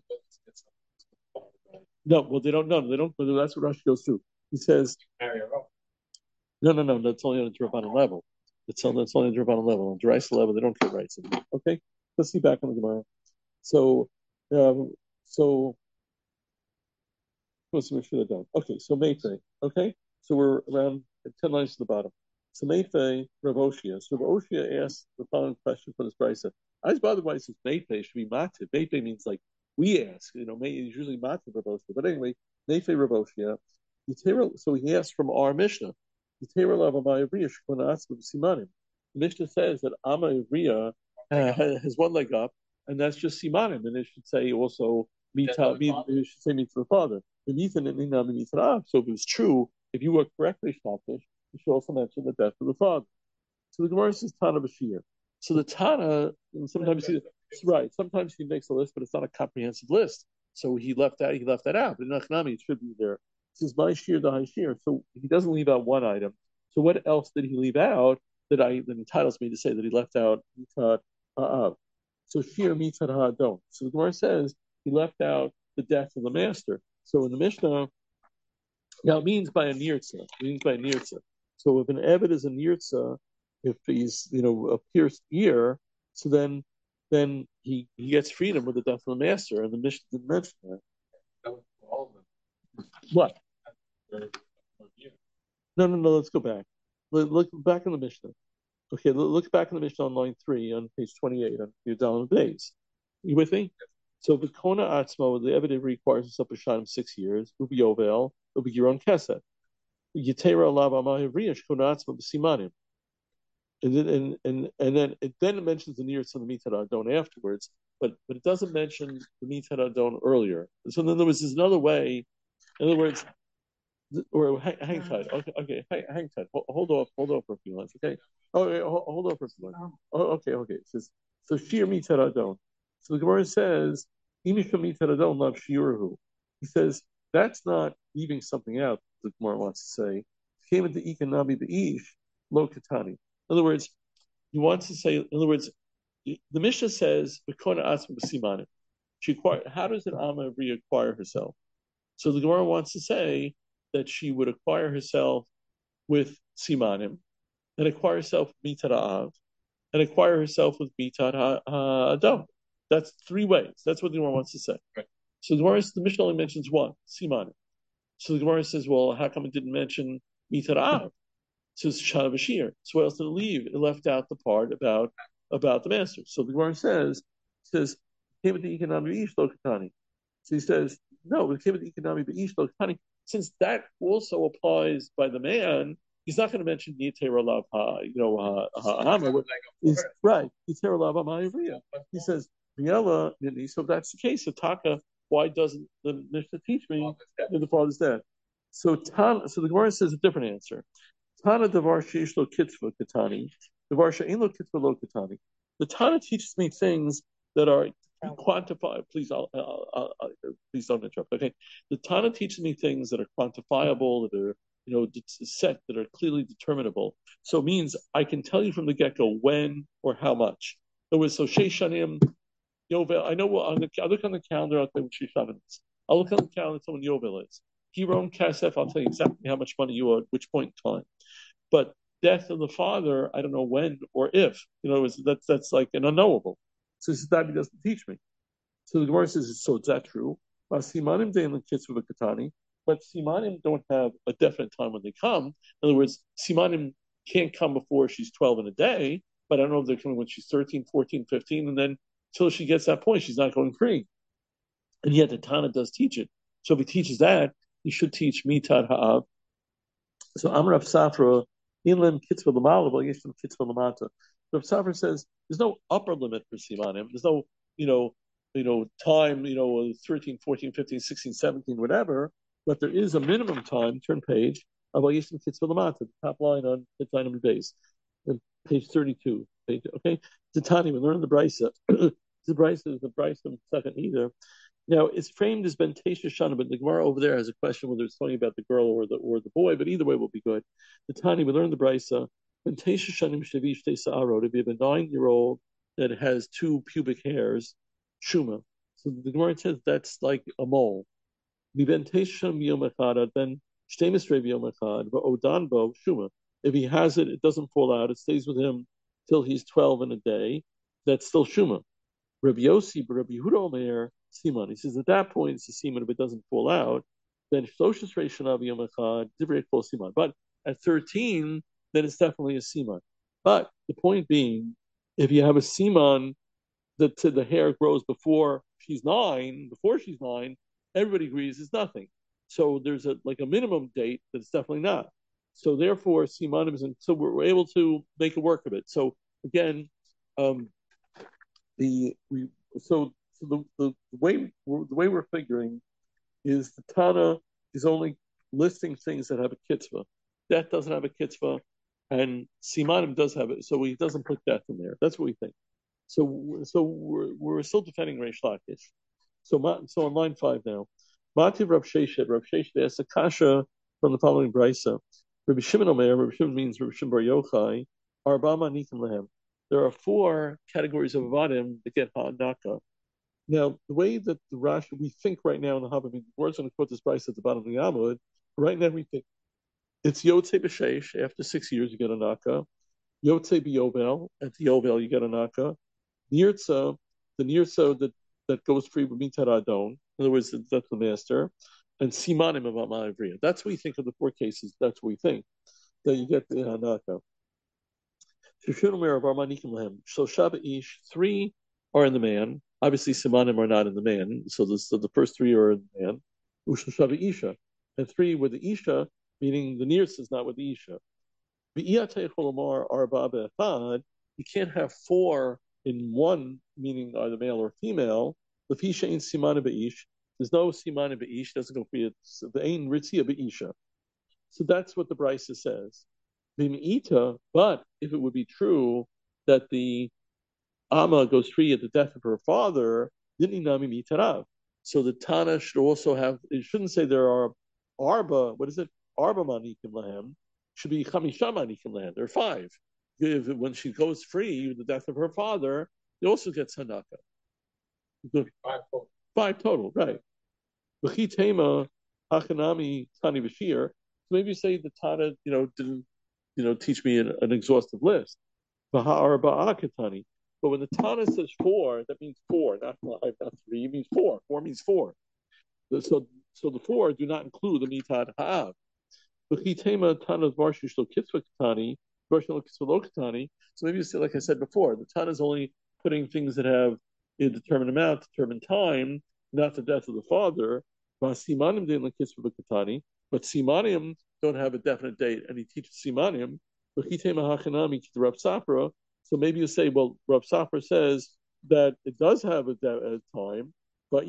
No, well, they don't know. They don't. That's what Rashi goes through. He says, no, no, no. That's only on a Drabanan level. It's on, that's only on a Drabanan level. On Deraisa level, they don't get rights. Okay, let's see back on the Gemara. So, um, so what's the should have done? Okay, so Mayfei. Okay, so we're around ten lines to the bottom. So Mayfei, Rav Oshia. So Rav Oshia asked the following question for this Brisa. I was bothered why he says Mayfei should be Mativ. Mayfei means like we ask. You know, May is usually Mativ Rav Oshia. But anyway, Mayfei Rav Oshia. So he asked from our Mishnah. The Mishnah says that Ama Ivriya uh, has one leg up, and that's just Simanim, and it should say also Mita. It should say Mita the father. So if it's true, if you were correctly Shtakish, you should also mention the death of the father. So the Gemara says Tana Bashir. So the Tana, sometimes he, right, sometimes he makes a list, but it's not a comprehensive list. So he left that, he left that out. But in Achnami, it should be there. This is my shir, the high shir. So he doesn't leave out one item. So what else did he leave out that I that entitles me to say that he left out mitat ha'av? So shir mitat ha'adon. So the Gemara says he left out the death of the master. So in the Mishnah, now it means by a nirtza. It means by a nirtza. So if an Eved is a nirtza, if he's you know a pierced ear, so then then he, he gets freedom with the death of the master, and the Mishnah didn't mention that. What? No, no, no. Let's go back. Look, look back in the Mishnah. Okay, look back in the Mishnah on line three on page twenty-eight on your down days. You with me? So the Kona Atzmo, the evidence requires himself a shot of six years. Ubi Yovel, Ubi Giron Keset. Yitera Alav Amahivriyash Kona Atzmo B'Simanim. And then and, and and then it then it mentions the nearest of the Mitat Adon afterwards, but but it doesn't mention the Mitat Adon earlier. So then there was this another way. In other words, or hang, hang tight. Okay, okay, hang, hang tight. Hold, hold off, hold off for a few minutes. Okay. Oh, okay, hold, hold off for a few minutes. Oh, okay, okay. It says so. Shir Mitat Adon. So the Gemara says, "Imisha Mitat Adon love shiurahu." He says that's not leaving something out. The Gemara wants to say, "Came into Ikanabi Beish Lo Katani." In other words, he wants to say. In other words, the Mishnah says, "Bekona Asma B'Simanim." She acquired. How does an Amma reacquire herself? So the Gemara wants to say that she would acquire herself with Simanim, and acquire herself with Mitat Ha'av, and acquire herself with Mitat Ha'adam. That's three ways. That's what the Gemara wants to say. Right. So the Gemara, the Mishnah only mentions one, Simanim. So the Gemara says, well, how come it didn't mention Mitat Ha'av? It says Shana Bashir. So what else did it leave? It left out the part about about the master. So the Gemara says, says, so he says, no, since that also applies by the man, he's not going to mention Yitera Lav Ha, you know, Ha'ama. Right, Yitera Lav Ha'ma. He says, Riela, so if that's the case, Taka, why doesn't the Mishnah teach me that the father's dead? So Tana, so the Gemara says a different answer. Tana Davar Sheish Lo Kitzva Katani, Davar She'en Lo Kitzva Lo Katani. The Tana teaches me things that are quantifiable. Please, I'll, I'll, I'll, I'll, please don't interrupt. Okay, the Tana teaches me things that are quantifiable, that are you know set, that are clearly determinable. So it means I can tell you from the get-go when or how much. It was so Sheishanim Yovel. I know on the I look on the calendar. I'll tell you what Sheishanim is. I'll look on the calendar. Tell when Yovel is. Hiron Kasef. I'll tell you exactly how much money you owe at which point in time. But death of the father, I don't know when or if. You know, that's that's like an unknowable. So that he doesn't teach me. So the Gemara says, so is that true? But Simanim don't have a definite time when they come. In other words, Simanim can't come before she's twelve in a day, but I don't know if they're coming when she's thirteen, fourteen, fifteen, and then until she gets that point, she's not going free. And yet the Tana does teach it. So if he teaches that, he should teach Mitat Ha'av So Amr Safra, Inlim Kitzvah Lamala, well, Yeshim Kitzvah Lamata. Rav Safra says there's no upper limit for Simanim. There's no, you know, you know, time, you know, thirteen, fourteen, fifteen, sixteen, seventeen, whatever, but there is a minimum time, turn page, of Yeshim Kitzvah Lamata, the top line on the line of base, page thirty-two. Page, okay? Titani, we learn the Brisa. the Brisa is the Brisa second either. Now it's framed as Ben Tesha Shana, but the Gemara over there has a question whether it's talking about the girl or the or the boy, but either way will be good. The Tani, we learned the Brisa, Ben Tesha Shanim Shavish Tesa'aro, to be a nine-year-old that has two pubic hairs, Shuma. So the Gemara says that's like a mole. Ben Tesha Yom Echad, Ben Shtemisre Yom Echad, but Odanbo Shuma. If he has it, it doesn't fall out. It stays with him till he's twelve in a day. That's still Shuma. Rabbi Yossi, but Rabbi Yehuda Omer, Siman. He says at that point it's a Siman. If it doesn't fall out, then Shloshis Reishanav Yom Echad, Divrei Kol Siman. But at thirteen, then it's definitely a Siman. But the point being, if you have a Siman that the hair grows before she's nine, before she's nine, everybody agrees it's nothing. So there's a like a minimum date that it's definitely not. So therefore, Simanim is, so we're, we're able to make a work of it. So again, um, the we so so the, the, the way the way we're figuring is the Tana is only listing things that have a kitzvah. Death doesn't have a kitzvah, and Simanim does have it, so he doesn't put death in there. That's what we think. So so we're we're still defending Reish Lakish. So so on line five now, Mativ Rav Sheshet Rav Sheshet asks a kasha from the following brisa. Rabbi Shimon Omer, Rabbi Shimon means Rabbi Shimon Bar Yochai, Arba Manikim Lehem. There are four categories of avadim that get ha'anaka. Now, the way that the Rashi, we think right now in the Havamim, we're going to quote this price at the bottom of the Amud. Right now, we think it's Yotzei B'Sheish. After six years, you get a naka. Yotzei B'Yovel. At the Yovel, you get a naka. Nirtza, the Nirtza that, that goes free with Mitar Adon. In other words, that's the master. And Simanim of Ma'avriya. That's what we think of the four cases. That's what we think. That you get the naka. So Shaba Ish, three are in the man. Obviously, Simanim are not in the man. So, this, so the first three are in the man. Shaba Isha. And three with the Isha, meaning the nearest is not with the Isha. You can't have four in one, meaning either male or female. There's no Simanim Be'ish, doesn't go for it. The Ein Ritzia Be'isha. So that's what the Brisa says. But if it would be true that the Amma goes free at the death of her father, so the Tana should also have, it shouldn't say there are Arba, what is it? Arba Manikim Lahem, should be Chamisha Manikim Lahem. There are five. If, when she goes free with the death of her father, it also gets Hanaka. Five total. Five total, right. B'chitema Hachanami Tani Bashir. So maybe you say the Tana, you know, didn't you know, teach me an, an exhaustive list. But when the Tana says four, that means four, not five, not three. It means four. Four means four. So, so the four do not include the mitad ha'av. So maybe you say, like I said before, the Tana is only putting things that have a determined amount, determined time, not the death of the father. But Simanim don't have a definite date, and he teaches Simanim. So maybe you say, well, Rav Safra says that it does have a, de- a time, but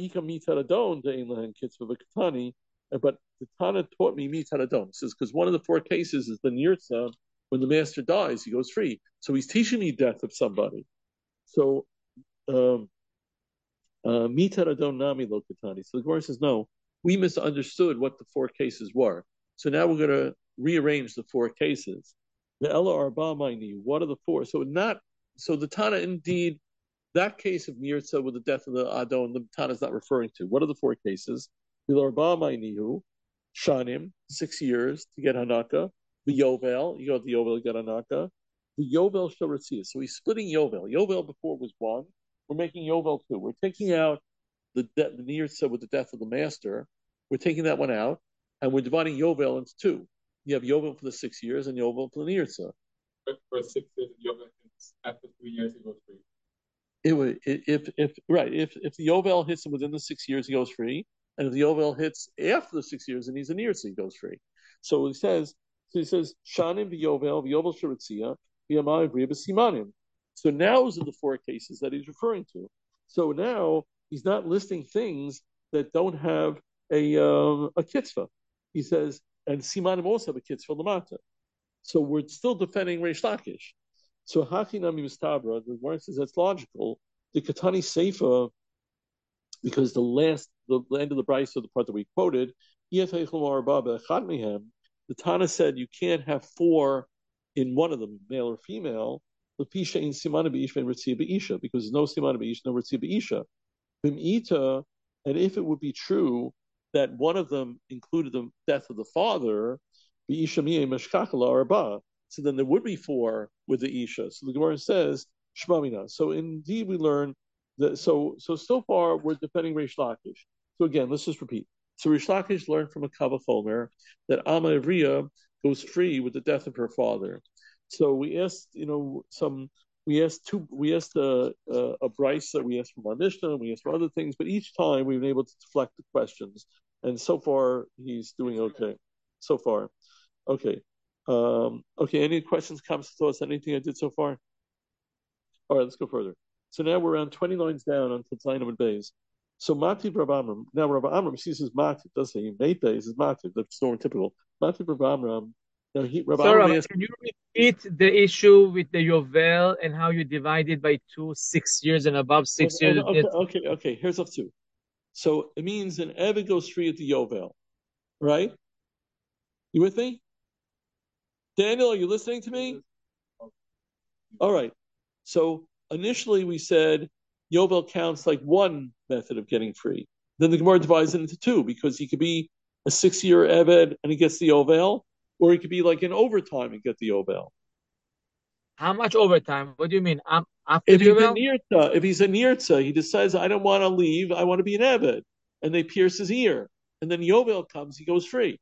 but the Tana taught me Mitaradon. Says because one of the four cases is the Nirtza, when the master dies, he goes free. So he's teaching me death of somebody. So um Mitaradon Nami Lokatani. So the Gemara says, no, we misunderstood what the four cases were. So now we're going to rearrange the four cases. The Ella Arba Maini, what are the four? So not so the Tana indeed, that case of Nirtza with the death of the Adon, the Tana is not referring to. What are the four cases? The Arba Mainihu, Shanim, six years to get Hanaka. The Yovel, you go to the Yovel, you get Hanaka. The Yovel Sharatzia. So he's splitting Yovel. Yovel before was one. We're making Yovel two. We're taking out the de- the Nirtza with the death of the master. We're taking that one out. And we're dividing Yovel into two. You have Yovel for the six years and Yovel for the Nirtza. But for six years, Yovel, after three years, he goes free. It would, if, if, right, if, if the Yovel hits him within the six years, he goes free. And if the Yovel hits after the six years and he's a Nirtza, he goes free. So he says, So he says, Shanim v'yovel v'yovel sheritzia v'yamai v'riya b'simanim. So now those are the four cases that he's referring to. So now he's not listing things that don't have a um, a kitzvah. He says, and simanim also have a kitzvah lamata. So we're still defending Reish Lakish. So Hakinami Mistabra, the Gemara says that's logical. The Katani Seifa, because the last, the end of the Bryce, the part that we quoted, the Tana said you can't have four in one of them, male or female, because there's no simana beisha, no ritzia beisha. Bim'ita, and if it would be true that one of them included the death of the father, beisha miyeh meshkakala arba, so then there would be four with the isha. So the Gemara says shmamina. So indeed we learn that. So so so far we're defending Reish Lakish. So again, let's just repeat. So Reish Lakish learned from a Kavachomer that Amma Ivriya goes free with the death of her father. So we asked, you know, some. We asked two. We asked a, a, a Bryce that we asked from our Mishnah. We asked for other things, but each time we've been able to deflect the questions. And so far, he's doing okay. So far, okay. Um, okay. Any questions, comments, thoughts? Anything I did so far? All right. Let's go further. So now we're around twenty lines down on Tetzayin and Beis. So Mati Rav Amram. Now Rav Amram, he says Mati. Does say Mate Beis is Mati. That's more typical. Mati Rav Amram. Now he, Rav Sorry, Amram Rabbi, asked, can you repeat the issue with the Yovel and how you divide it by two, six years and above six okay, years? okay, okay, okay. Here's up two. So it means an Eved goes free at the Yovel, right? You with me? Daniel, are you listening to me? All right. So initially we said Yovel counts like one method of getting free. Then the Gemara divides it into two because he could be a six-year Eved and he gets the Yovel, or he could be like in overtime and get the Yovel. How much overtime? What do you mean? Um, after If the he's a Yovel? Nirtza, if he's a Nirtza, he decides, I don't want to leave, I want to be an Eved. And they pierce his ear. And then Yovel comes, he goes free.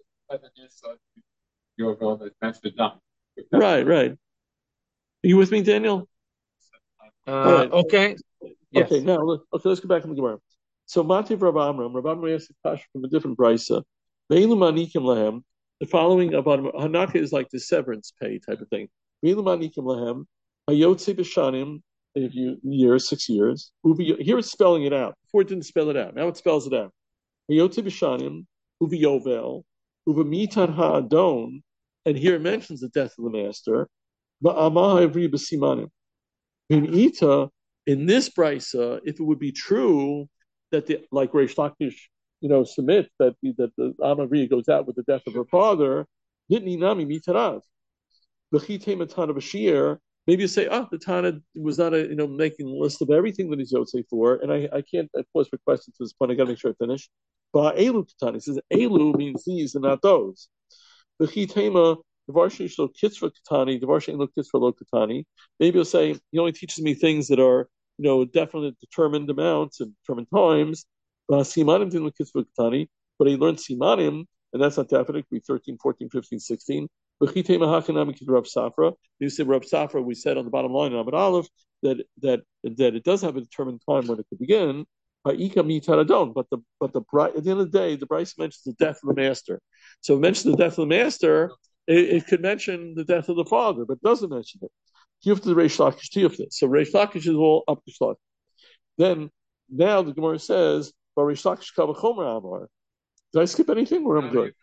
Right, right. Are you with me, Daniel? Uh, All right. Okay. Yes. Okay, now, okay, let's go back to the Gemara. So, Mativ Rav Amram, Rav Amram asked a question from a different brisa. Ve'elu manikim lahem. The following about Hanaka is like the severance pay type of thing. Ve'elu manikim lahem. Hayotze b'shanim, if you years, six years. Uvi, here it's spelling it out. Before it didn't spell it out. Now it spells it out. Hayotze b'shanim, uvi yovel, uvi mitan ha'adon, and here it mentions the death of the master. Va'amah evri b'simanim. In Ita, in this brisa, if it would be true that the, like Reish Lakish, you know, submits that that the Amavriya goes out with the death of her father, didn't nami mitarav. B'chitei matana b'shir. Maybe you say, ah, the Tana was not a, you know, making a list of everything that he's Yotzei for, and I, I can't I pause for questions to this point. I got to make sure I finish. But Elu Katani, he says Elu means these and not those. B'chitei Devarshin lo kitzvah katani, devarshin lo kitzvah lo katani. Maybe you'll say he only teaches me things that are, you know, definite determined amounts and determined times. Simanim didn't lo kitzvah katani, but he learned simanim, and that's not definite. It could be thirteen, fourteen, fifteen, sixteen. B'chitei mahachanami kid Rav Safra. You say Rav Safra. We said on the bottom line in Abed Aleph that that that it does have a determined time when it could begin. But the but the at the end of the day, the Bryce mentions the death of the master. So it mentions the death of the master. It, it could mention the death of the father, but it doesn't mention it. Tiyufta the Reish Lakish Tiyufta. So Reish Lakish is all up to Shlach. Then now the Gemara says, "But Reish Lakish Kavachomer Amar." Did I skip anything, or I'm good?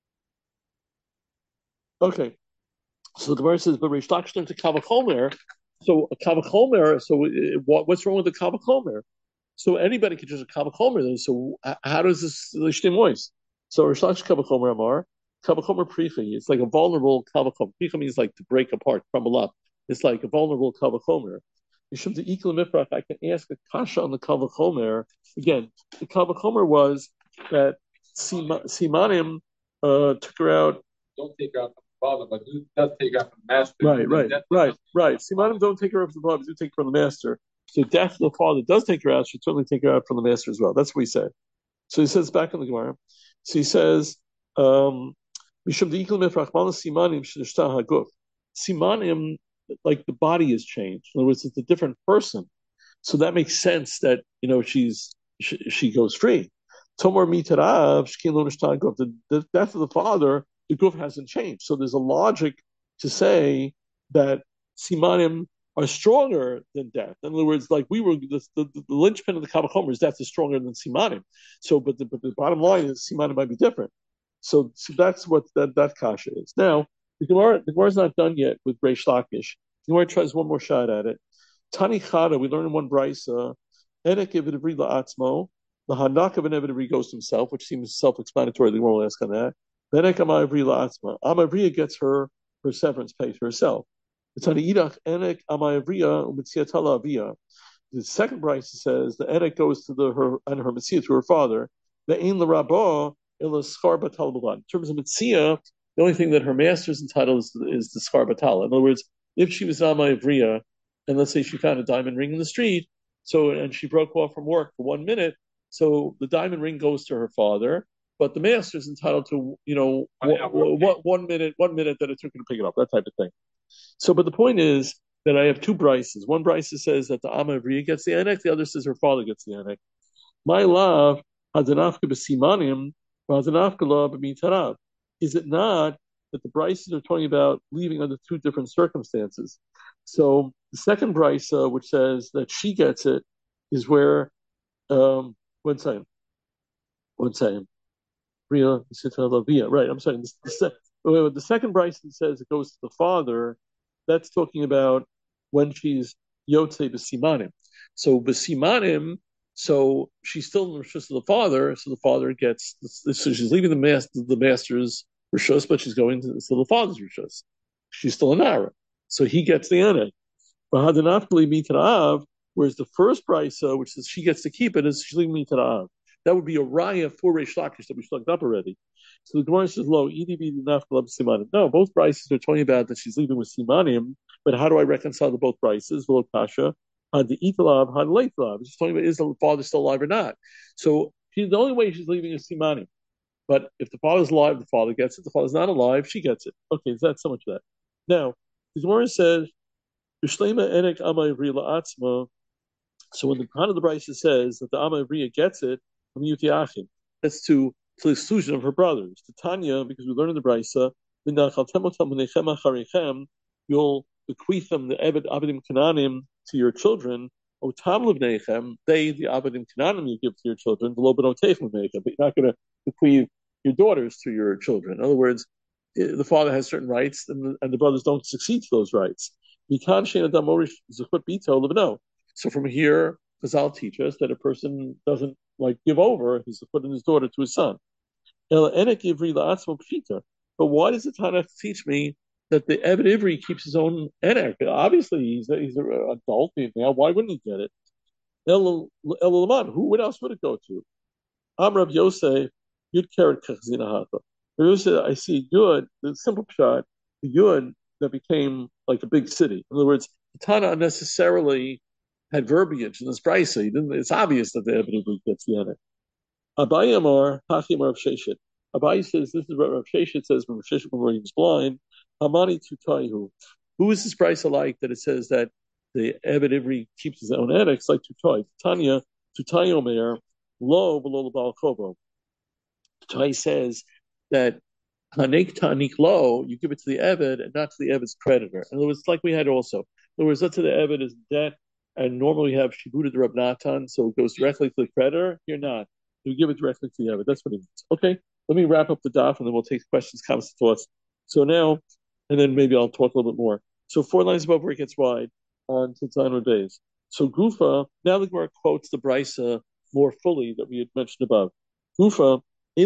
Okay. So the Gemara says, "But Reish Lakish learned to Kavachomer." So a Kavachomer. So what, what's wrong with the Kavachomer? So anybody could just a Kavachomer. So how does this Lishtim voice? So Reish Lakish Kavachomer Amar. Kavachomer prichi, it's like a vulnerable kavachomer. Pricha means like to break apart, crumble up. It's like a vulnerable kavachomer. Yishum the ikla mifrach, I can ask a kasha on the kavachomer. Again, the kavachomer was that Simanim uh, took her out. Don't take her out from the father, but do does take her out from the master. Right, right, right, right. Simanim don't take her out from the father, do take her from the master. So death of the father does take her out, should certainly take her out from the master as well. That's what he said. So he says back in the Gemara. So he says, um, Simanim, like the body is changed. In other words, it's a different person. So that makes sense that, you know, she's she, she goes free. Tomar mitarav, the, the death of the father the guf hasn't changed. So there's a logic to say that simanim are stronger than death. In other words, like we were, the, the, the linchpin of the Kavachomer is death is stronger than simanim. So, but the, but the bottom line is simanim might be different. So, so that's what that, that kasha is. Now, the Gemara, the Gemara's not done yet with Reish Lakish. The Gemara tries one more shot at it. Tani Chada, we learn in one brisa, Enek Evidivri La'atzmo, the Hanak of an Evidivri goes to himself, which seems self-explanatory. The Gemara will ask on that. Enek Amayavri La'atzma. Amayavriya gets her her severance pay to herself. The Tani Idach Enek Amayavriya Umitziatala Avia. The second brisa says the Enek goes to the her and her Mitzia to her father. The Ein L'Rabah Ila Schar Batal B'lan. In terms of Mitzia, the only thing that her master is entitled is, is the Schar Batal. In other words, if she was Amayavriya, and let's say she found a diamond ring in the street, so and she broke off from work for one minute, so the diamond ring goes to her father, but the master is entitled to, you know, one, one, one minute, one minute that it took him to pick it up, that type of thing. So, but the point is that I have two brises. One brise says that the Amavriya gets the anek, the other says her father gets the anek. My love, hadanafka b'simanim, hadanafka la b'mitarav. Is it not that the brises are talking about leaving under two different circumstances? So the second brisa, uh, which says that she gets it, is where um, one second, one second, Ria right? I'm sorry. The, the, the second brisa says it goes to the father. That's talking about when she's yotze b'simanim. So b'simanim, so she's still in the rishus of the father. So the father gets. So she's leaving the master, the master's rishus, but she's going to still the father's rishus. She's still an Ara, so he gets the anek. Whereas the first brisa, which says she gets to keep it, is she's leaving me to the av. That would be a raya for Reish Lakish that we looked up already. So the Gemara says, "Lo, no, both brises are talking about that she's leaving with simanim. But how do I reconcile the both brises? V'lo kasha, had the italav, had leitalav. It's talking about is the father still alive or not. So she's the only way she's leaving is simanim. But if the father's alive, the father gets it. If the father's not alive, she gets it. Okay, so that's so much of that. Now, the Gemara says. So when the Khan of the Brisa says that the Amayavriya gets it, that's to, to the exclusion of her brothers. To Tanya, because we learn in the Brisa, you'll bequeath them the Eved Abadim Kananim to your children. They, the Abadim Kananim, you give to your children, but you're not going to bequeath your daughters to your children. In other words, the father has certain rights, and the, and the brothers don't succeed to those rights. So from here, Chazal teach us that a person doesn't like give over his zechut and his daughter to his son. But why does the Tanakh teach me that the Eved Ivri keeps his own enek? Obviously, he's a, he's an adult now. Why wouldn't he get it? Who? What else would it go to? Amrav Yosef, Yud Keret Kachzina Hata. Yosef, I see Yud, the simple shot, the Yud that became like a big city. In other words, the Tana unnecessarily had verbiage in this brisa. He didn't. It's obvious that the Eved Ivri gets the enek. Abaye Amar, Hachim Rav Sheshet. Abaye says, this is what Rav Sheshet says when Rav Sheshet when he's blind. Hamani Tutaihu. Who is this brisa like that it says that the Eved Ivri keeps his own enek? Like Tutai. Tanya, Tutai Omer, Lo below the Balkobo. Tutai says that Hanek Tanik Lo, you give it to the Eved and not to the Eved's creditor. In other words, it's like we had also. In other words, let's say the Eved is in debt, and normally we have Shibuta Rab Natan, so it goes directly to the creditor. Here not. You give it directly to the Eved. That's what it means. Okay, let me wrap up the daf, and then we'll take questions, comments, thoughts. So now, and then maybe I'll talk a little bit more. So four lines above where it gets wide on Tzitzaino days. So Gufa, now the Gemara quotes the Brisa more fully that we had mentioned above. Gufa,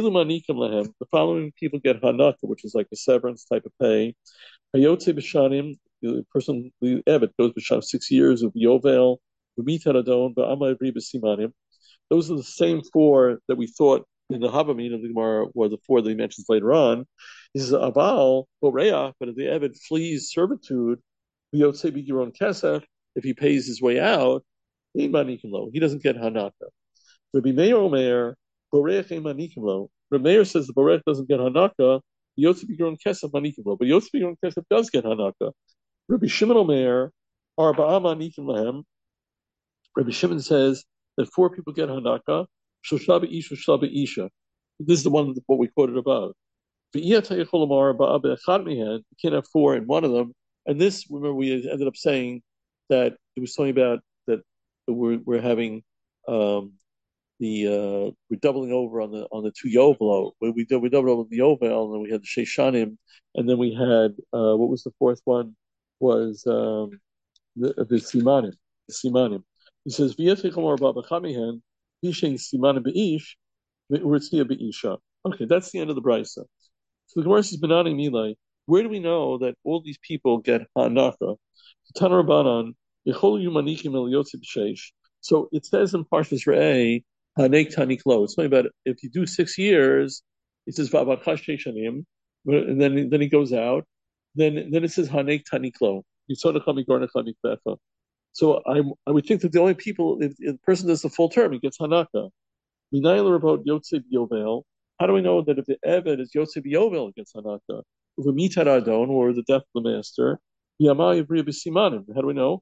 the following people get hanaka, which is like a severance type of pay. Hayotze b'shanim, the person, the evet goes b'shanim six years of yovel, v'mitaradon, v'amayvri b'simanim. Those are the same four that we thought in the Havamim of the Gemara were the four that he mentions later on. He says aval boreach, but if the evet flees servitude, v'yotze b'giron kesef, if he pays his way out, he doesn't get hanaka. Rabbi Meir Omer. Borech Manikim. Rameir says the Borech doesn't get Hanaka. Yotze B'Giron Kesef Manikim. But Yotze B'Giron Kesef does get Hanaka. Rabbi Shimon Omer, Arba'a Manikim Lahem. Rabbi Shimon says that four people get Hanaka. Shosha B'Isha, Shosha B'Isha. This is the one that what we quoted above. You can't have four in one of them. And this, remember, we ended up saying that it was talking about that we're we're having um, the uh, we're doubling over on the on the two yovel. We we, we doubled over the yovel, and then we had the sheishanim, and then we had uh, what was the fourth one? Was um, the, the simanim. The simanim. He says v'yetichomar babachamihen bishing simanim beish v'urtzia beisha. Okay, that's the end of the brisa. So the Gemara says, "Benani Milai." Where do we know that all these people get hanaka? Tanar Rabbanan, Yechol Yumanikim El Yotze B'Sheish. So it says in Parshas Re'eh, Hanek Tanik Lo. It's talking about if you do six years, it says V'avat Shanim, and then then he goes out. Then then it says Hanek Tanik Lo. Yisodacham Igornach Mikbecha. So I I would think that the only people, if, if the person does the full term, he gets hanaka. Minayla about Yotze B'Yovel. How do we know that if the Eved is Yotze B'Yovel, it gets hanaka? If we meet Adon, or the death of the master, how do we know?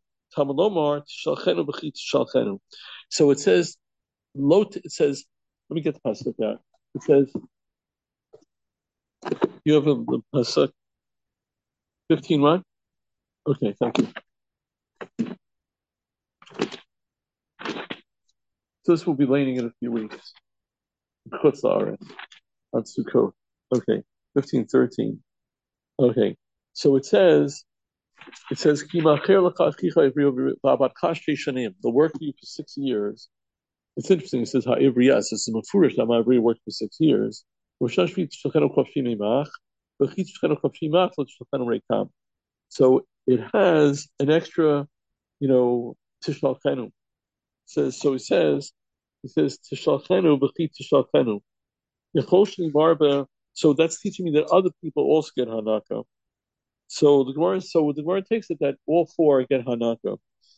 So it says, it says, let me get the pasuk out. It says, you have a, the pasuk fifteen, right? Okay, thank you. So this will be landing in a few weeks. Chutz La'aretz on Sukkot. Okay, fifteen, thirteen. Okay, so it says, It says, the work for you for six years. It's interesting. It says, yes, it's a mafurish that Ma'avri worked for six years. So it has an extra, you know, tishalchenu. It says, so it says, it says, tishalchenu, v'chi tishalchenu. So that's teaching me that other people also get hanaka. So the Gemara, so the Gemara takes it that all four get hanaka.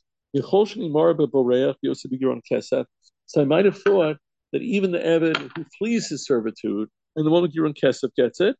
So I might have thought that even the Eved who flees his servitude and the one with Giron Kesef gets it.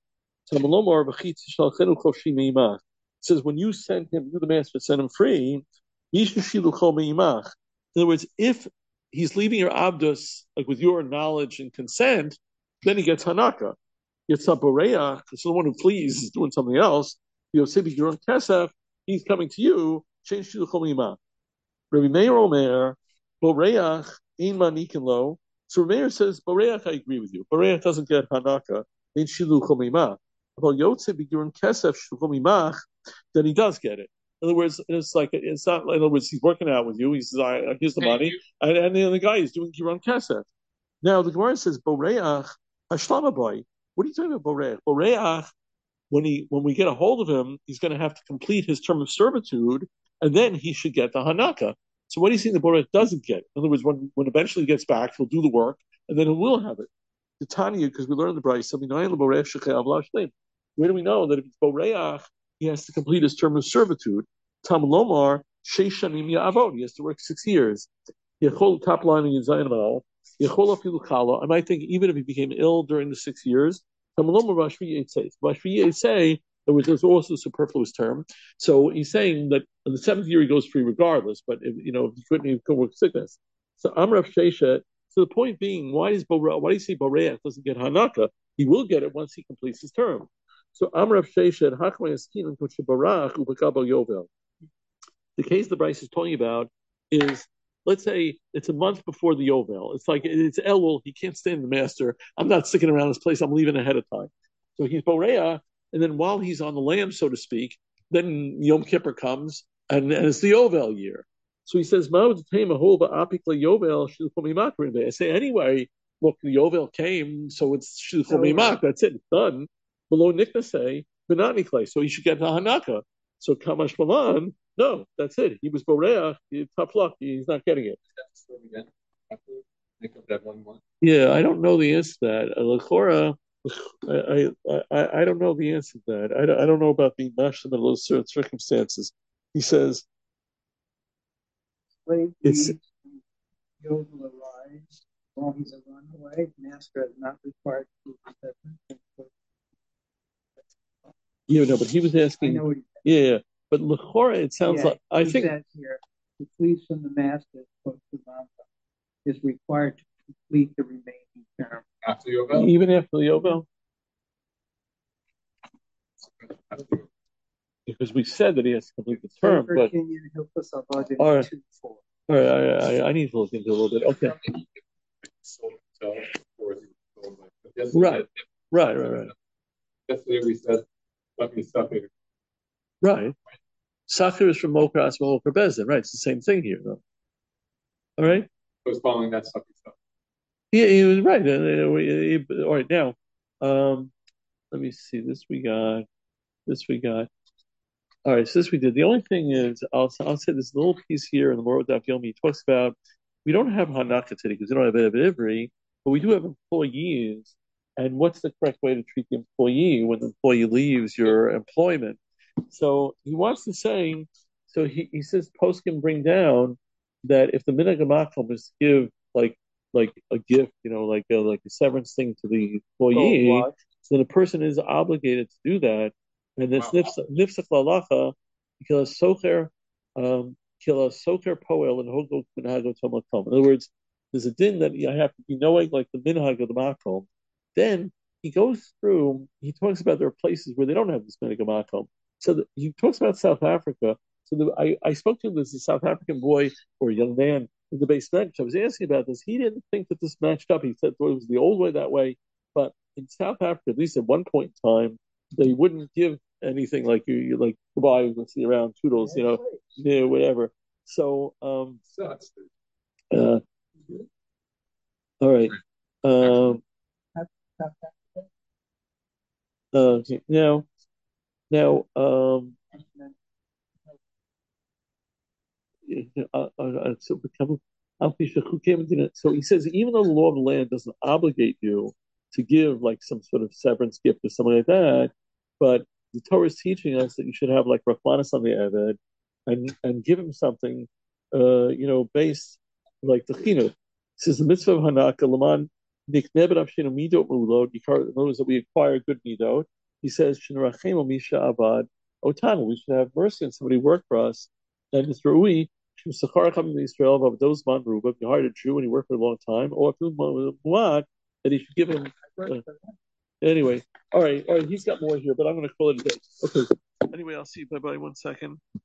It says when you send him, you the master send him free. In other words, if he's leaving your abdus like with your knowledge and consent, then he gets hanaka. It's a boreach, it's the one who flees is doing something else. Yosebi Giron Kesef, he's coming to you. Change to the Chomima. Rabbi Meir Omer, Boreach, Ein Manikin Lo. So Rabbi Meir says, Boreach, I agree with you. Boreach doesn't get Hanaka. Then Shilu Chomima. About Yosebi Giron Kesef, Chomimach, then he does get it. In other words, it's like, it's not, in other words, he's working out with you. He says, I, here's the money. And, and the other guy is doing Giron Kesef. Now, the Gemara says, Boreach, Hashlamabai. What are you talking about, Boreach? Boreach, when he when we get a hold of him, he's going to have to complete his term of servitude, and then he should get the hanaka. So what do you see the Boreach doesn't get? In other words, when, when eventually he gets back, he'll do the work, and then he will have it. The Tanya, because we learned the Brayso, where do we know that if it's Boreach, he has to complete his term of servitude? Tam Lomar, Sheishanim Ya'avod, he has to work six years. Yechol top line in Zion Mal, Yechol Afilu Kala. I might think even if he became ill during the six years, Tam Lomar Rashvi Yitzay. Rashvi Yitzay, there was there's also a superfluous term. So he's saying that in the seventh year he goes free regardless, but if, you know, if he couldn't, he could work sickness. So Amrav Sheshet. So the point being, why is Boreach, why do you say Boreach doesn't get Hanaka? He will get it once he completes his term. So Amrav Sheshet, Hakma Yaskin Kuch Barach Ubakabal Yovel. The case the Bryce is talking about is, let's say it's a month before the Yovel. It's like, it's Elul, he can't stand the master. I'm not sticking around this place, I'm leaving ahead of time. So he's Boreach, and then while he's on the lam, so to speak, then Yom Kippur comes, and, and it's the Yovel year. So he says, I say, anyway, look, the Yovel came, so it's Shilchomimak, that's it, it's done. Below Nikna say, Benani, so he should get the Hanaka. So Kamash Malan, no, that's it. He was Boreach, tough luck, he's not getting it. Yeah, I don't know the answer to that. Lachora, I, I, I, I don't know the answer to that. I, I don't know about being mashed in those certain circumstances. He says, it's Yovel arrives while he's a runaway. Master is not required to do yeah, no, but he was asking. I know what yeah, yeah, but Lachora, it sounds yeah, like I he think says here, the flees from the master is required to complete the remaining term. After Yovel? Even after the Yovel? because we said that he has to complete the term, Paper but Kenyan Hilchos Avodim all right. two four. All right, I, I, I need to look into it a little bit. Okay. Right, right, right, right. Yesterday we said Sucky Sucky. Right. Sacher is from Mokras, Mokra Bezdin. Right, it's the same thing here, though. All right. I was following that Sucky Sucky. Yeah, he was right. Uh, we- he- All right, now, um, let me see. This we got. This we got. All right, so this we did. The only thing is, I'll I'll say this little piece here in the Morot Daf Yomi. He talks about we don't have Hanaka today because we don't have Ev Ivri, but we do have employees. And what's the correct way to treat the employee when the employee leaves your employment? So he wants to say, so he, he says post can bring down that if the minhag hamakom is to give like like a gift, you know, like a, like a severance thing to the employee, Oh, then a person is obligated to do that. And this nifsach lalacha kila socher um kila socher poel and hogo minhago tomakom. In other words, there's a din that I have to be knowing like the minhag of the makom. Then he goes through. He talks about there are places where they don't have this minhag of makom. So the, he talks about South Africa. So the, I I spoke to him. There's a South African boy or a young man in the base bench. I was asking about this. He didn't think that this matched up. He said well, it was the old way that way. But in South Africa, at least at one point in time, they wouldn't give anything like you, you like goodbye, we'll see you around, toodles, you know, yeah, whatever. So, um, uh, all right. Um, uh, now, now, um, uh, uh, so become so he says even though the law of the land doesn't obligate you to give like some sort of severance gift or something like that, but the Torah is teaching us that you should have like Rachmanis on the Eved and and give him something, uh, you know, based like the chinuch. It says the mitzvah of Hanaka Laman niknebet avshinu midot mulot. Knows that we acquire good midot. He says shenrachem misha avad otanu. We should have mercy on somebody who worked for us. And it's Rui Sachar coming to Israel of those man Ruba. If you hired a Jew and he worked for a long time, or if you Muad, that he should give him. Uh, anyway, all right, all right. He's got more here, but I'm going to call it a day. Okay. Anyway, I'll see you. Bye bye. One second.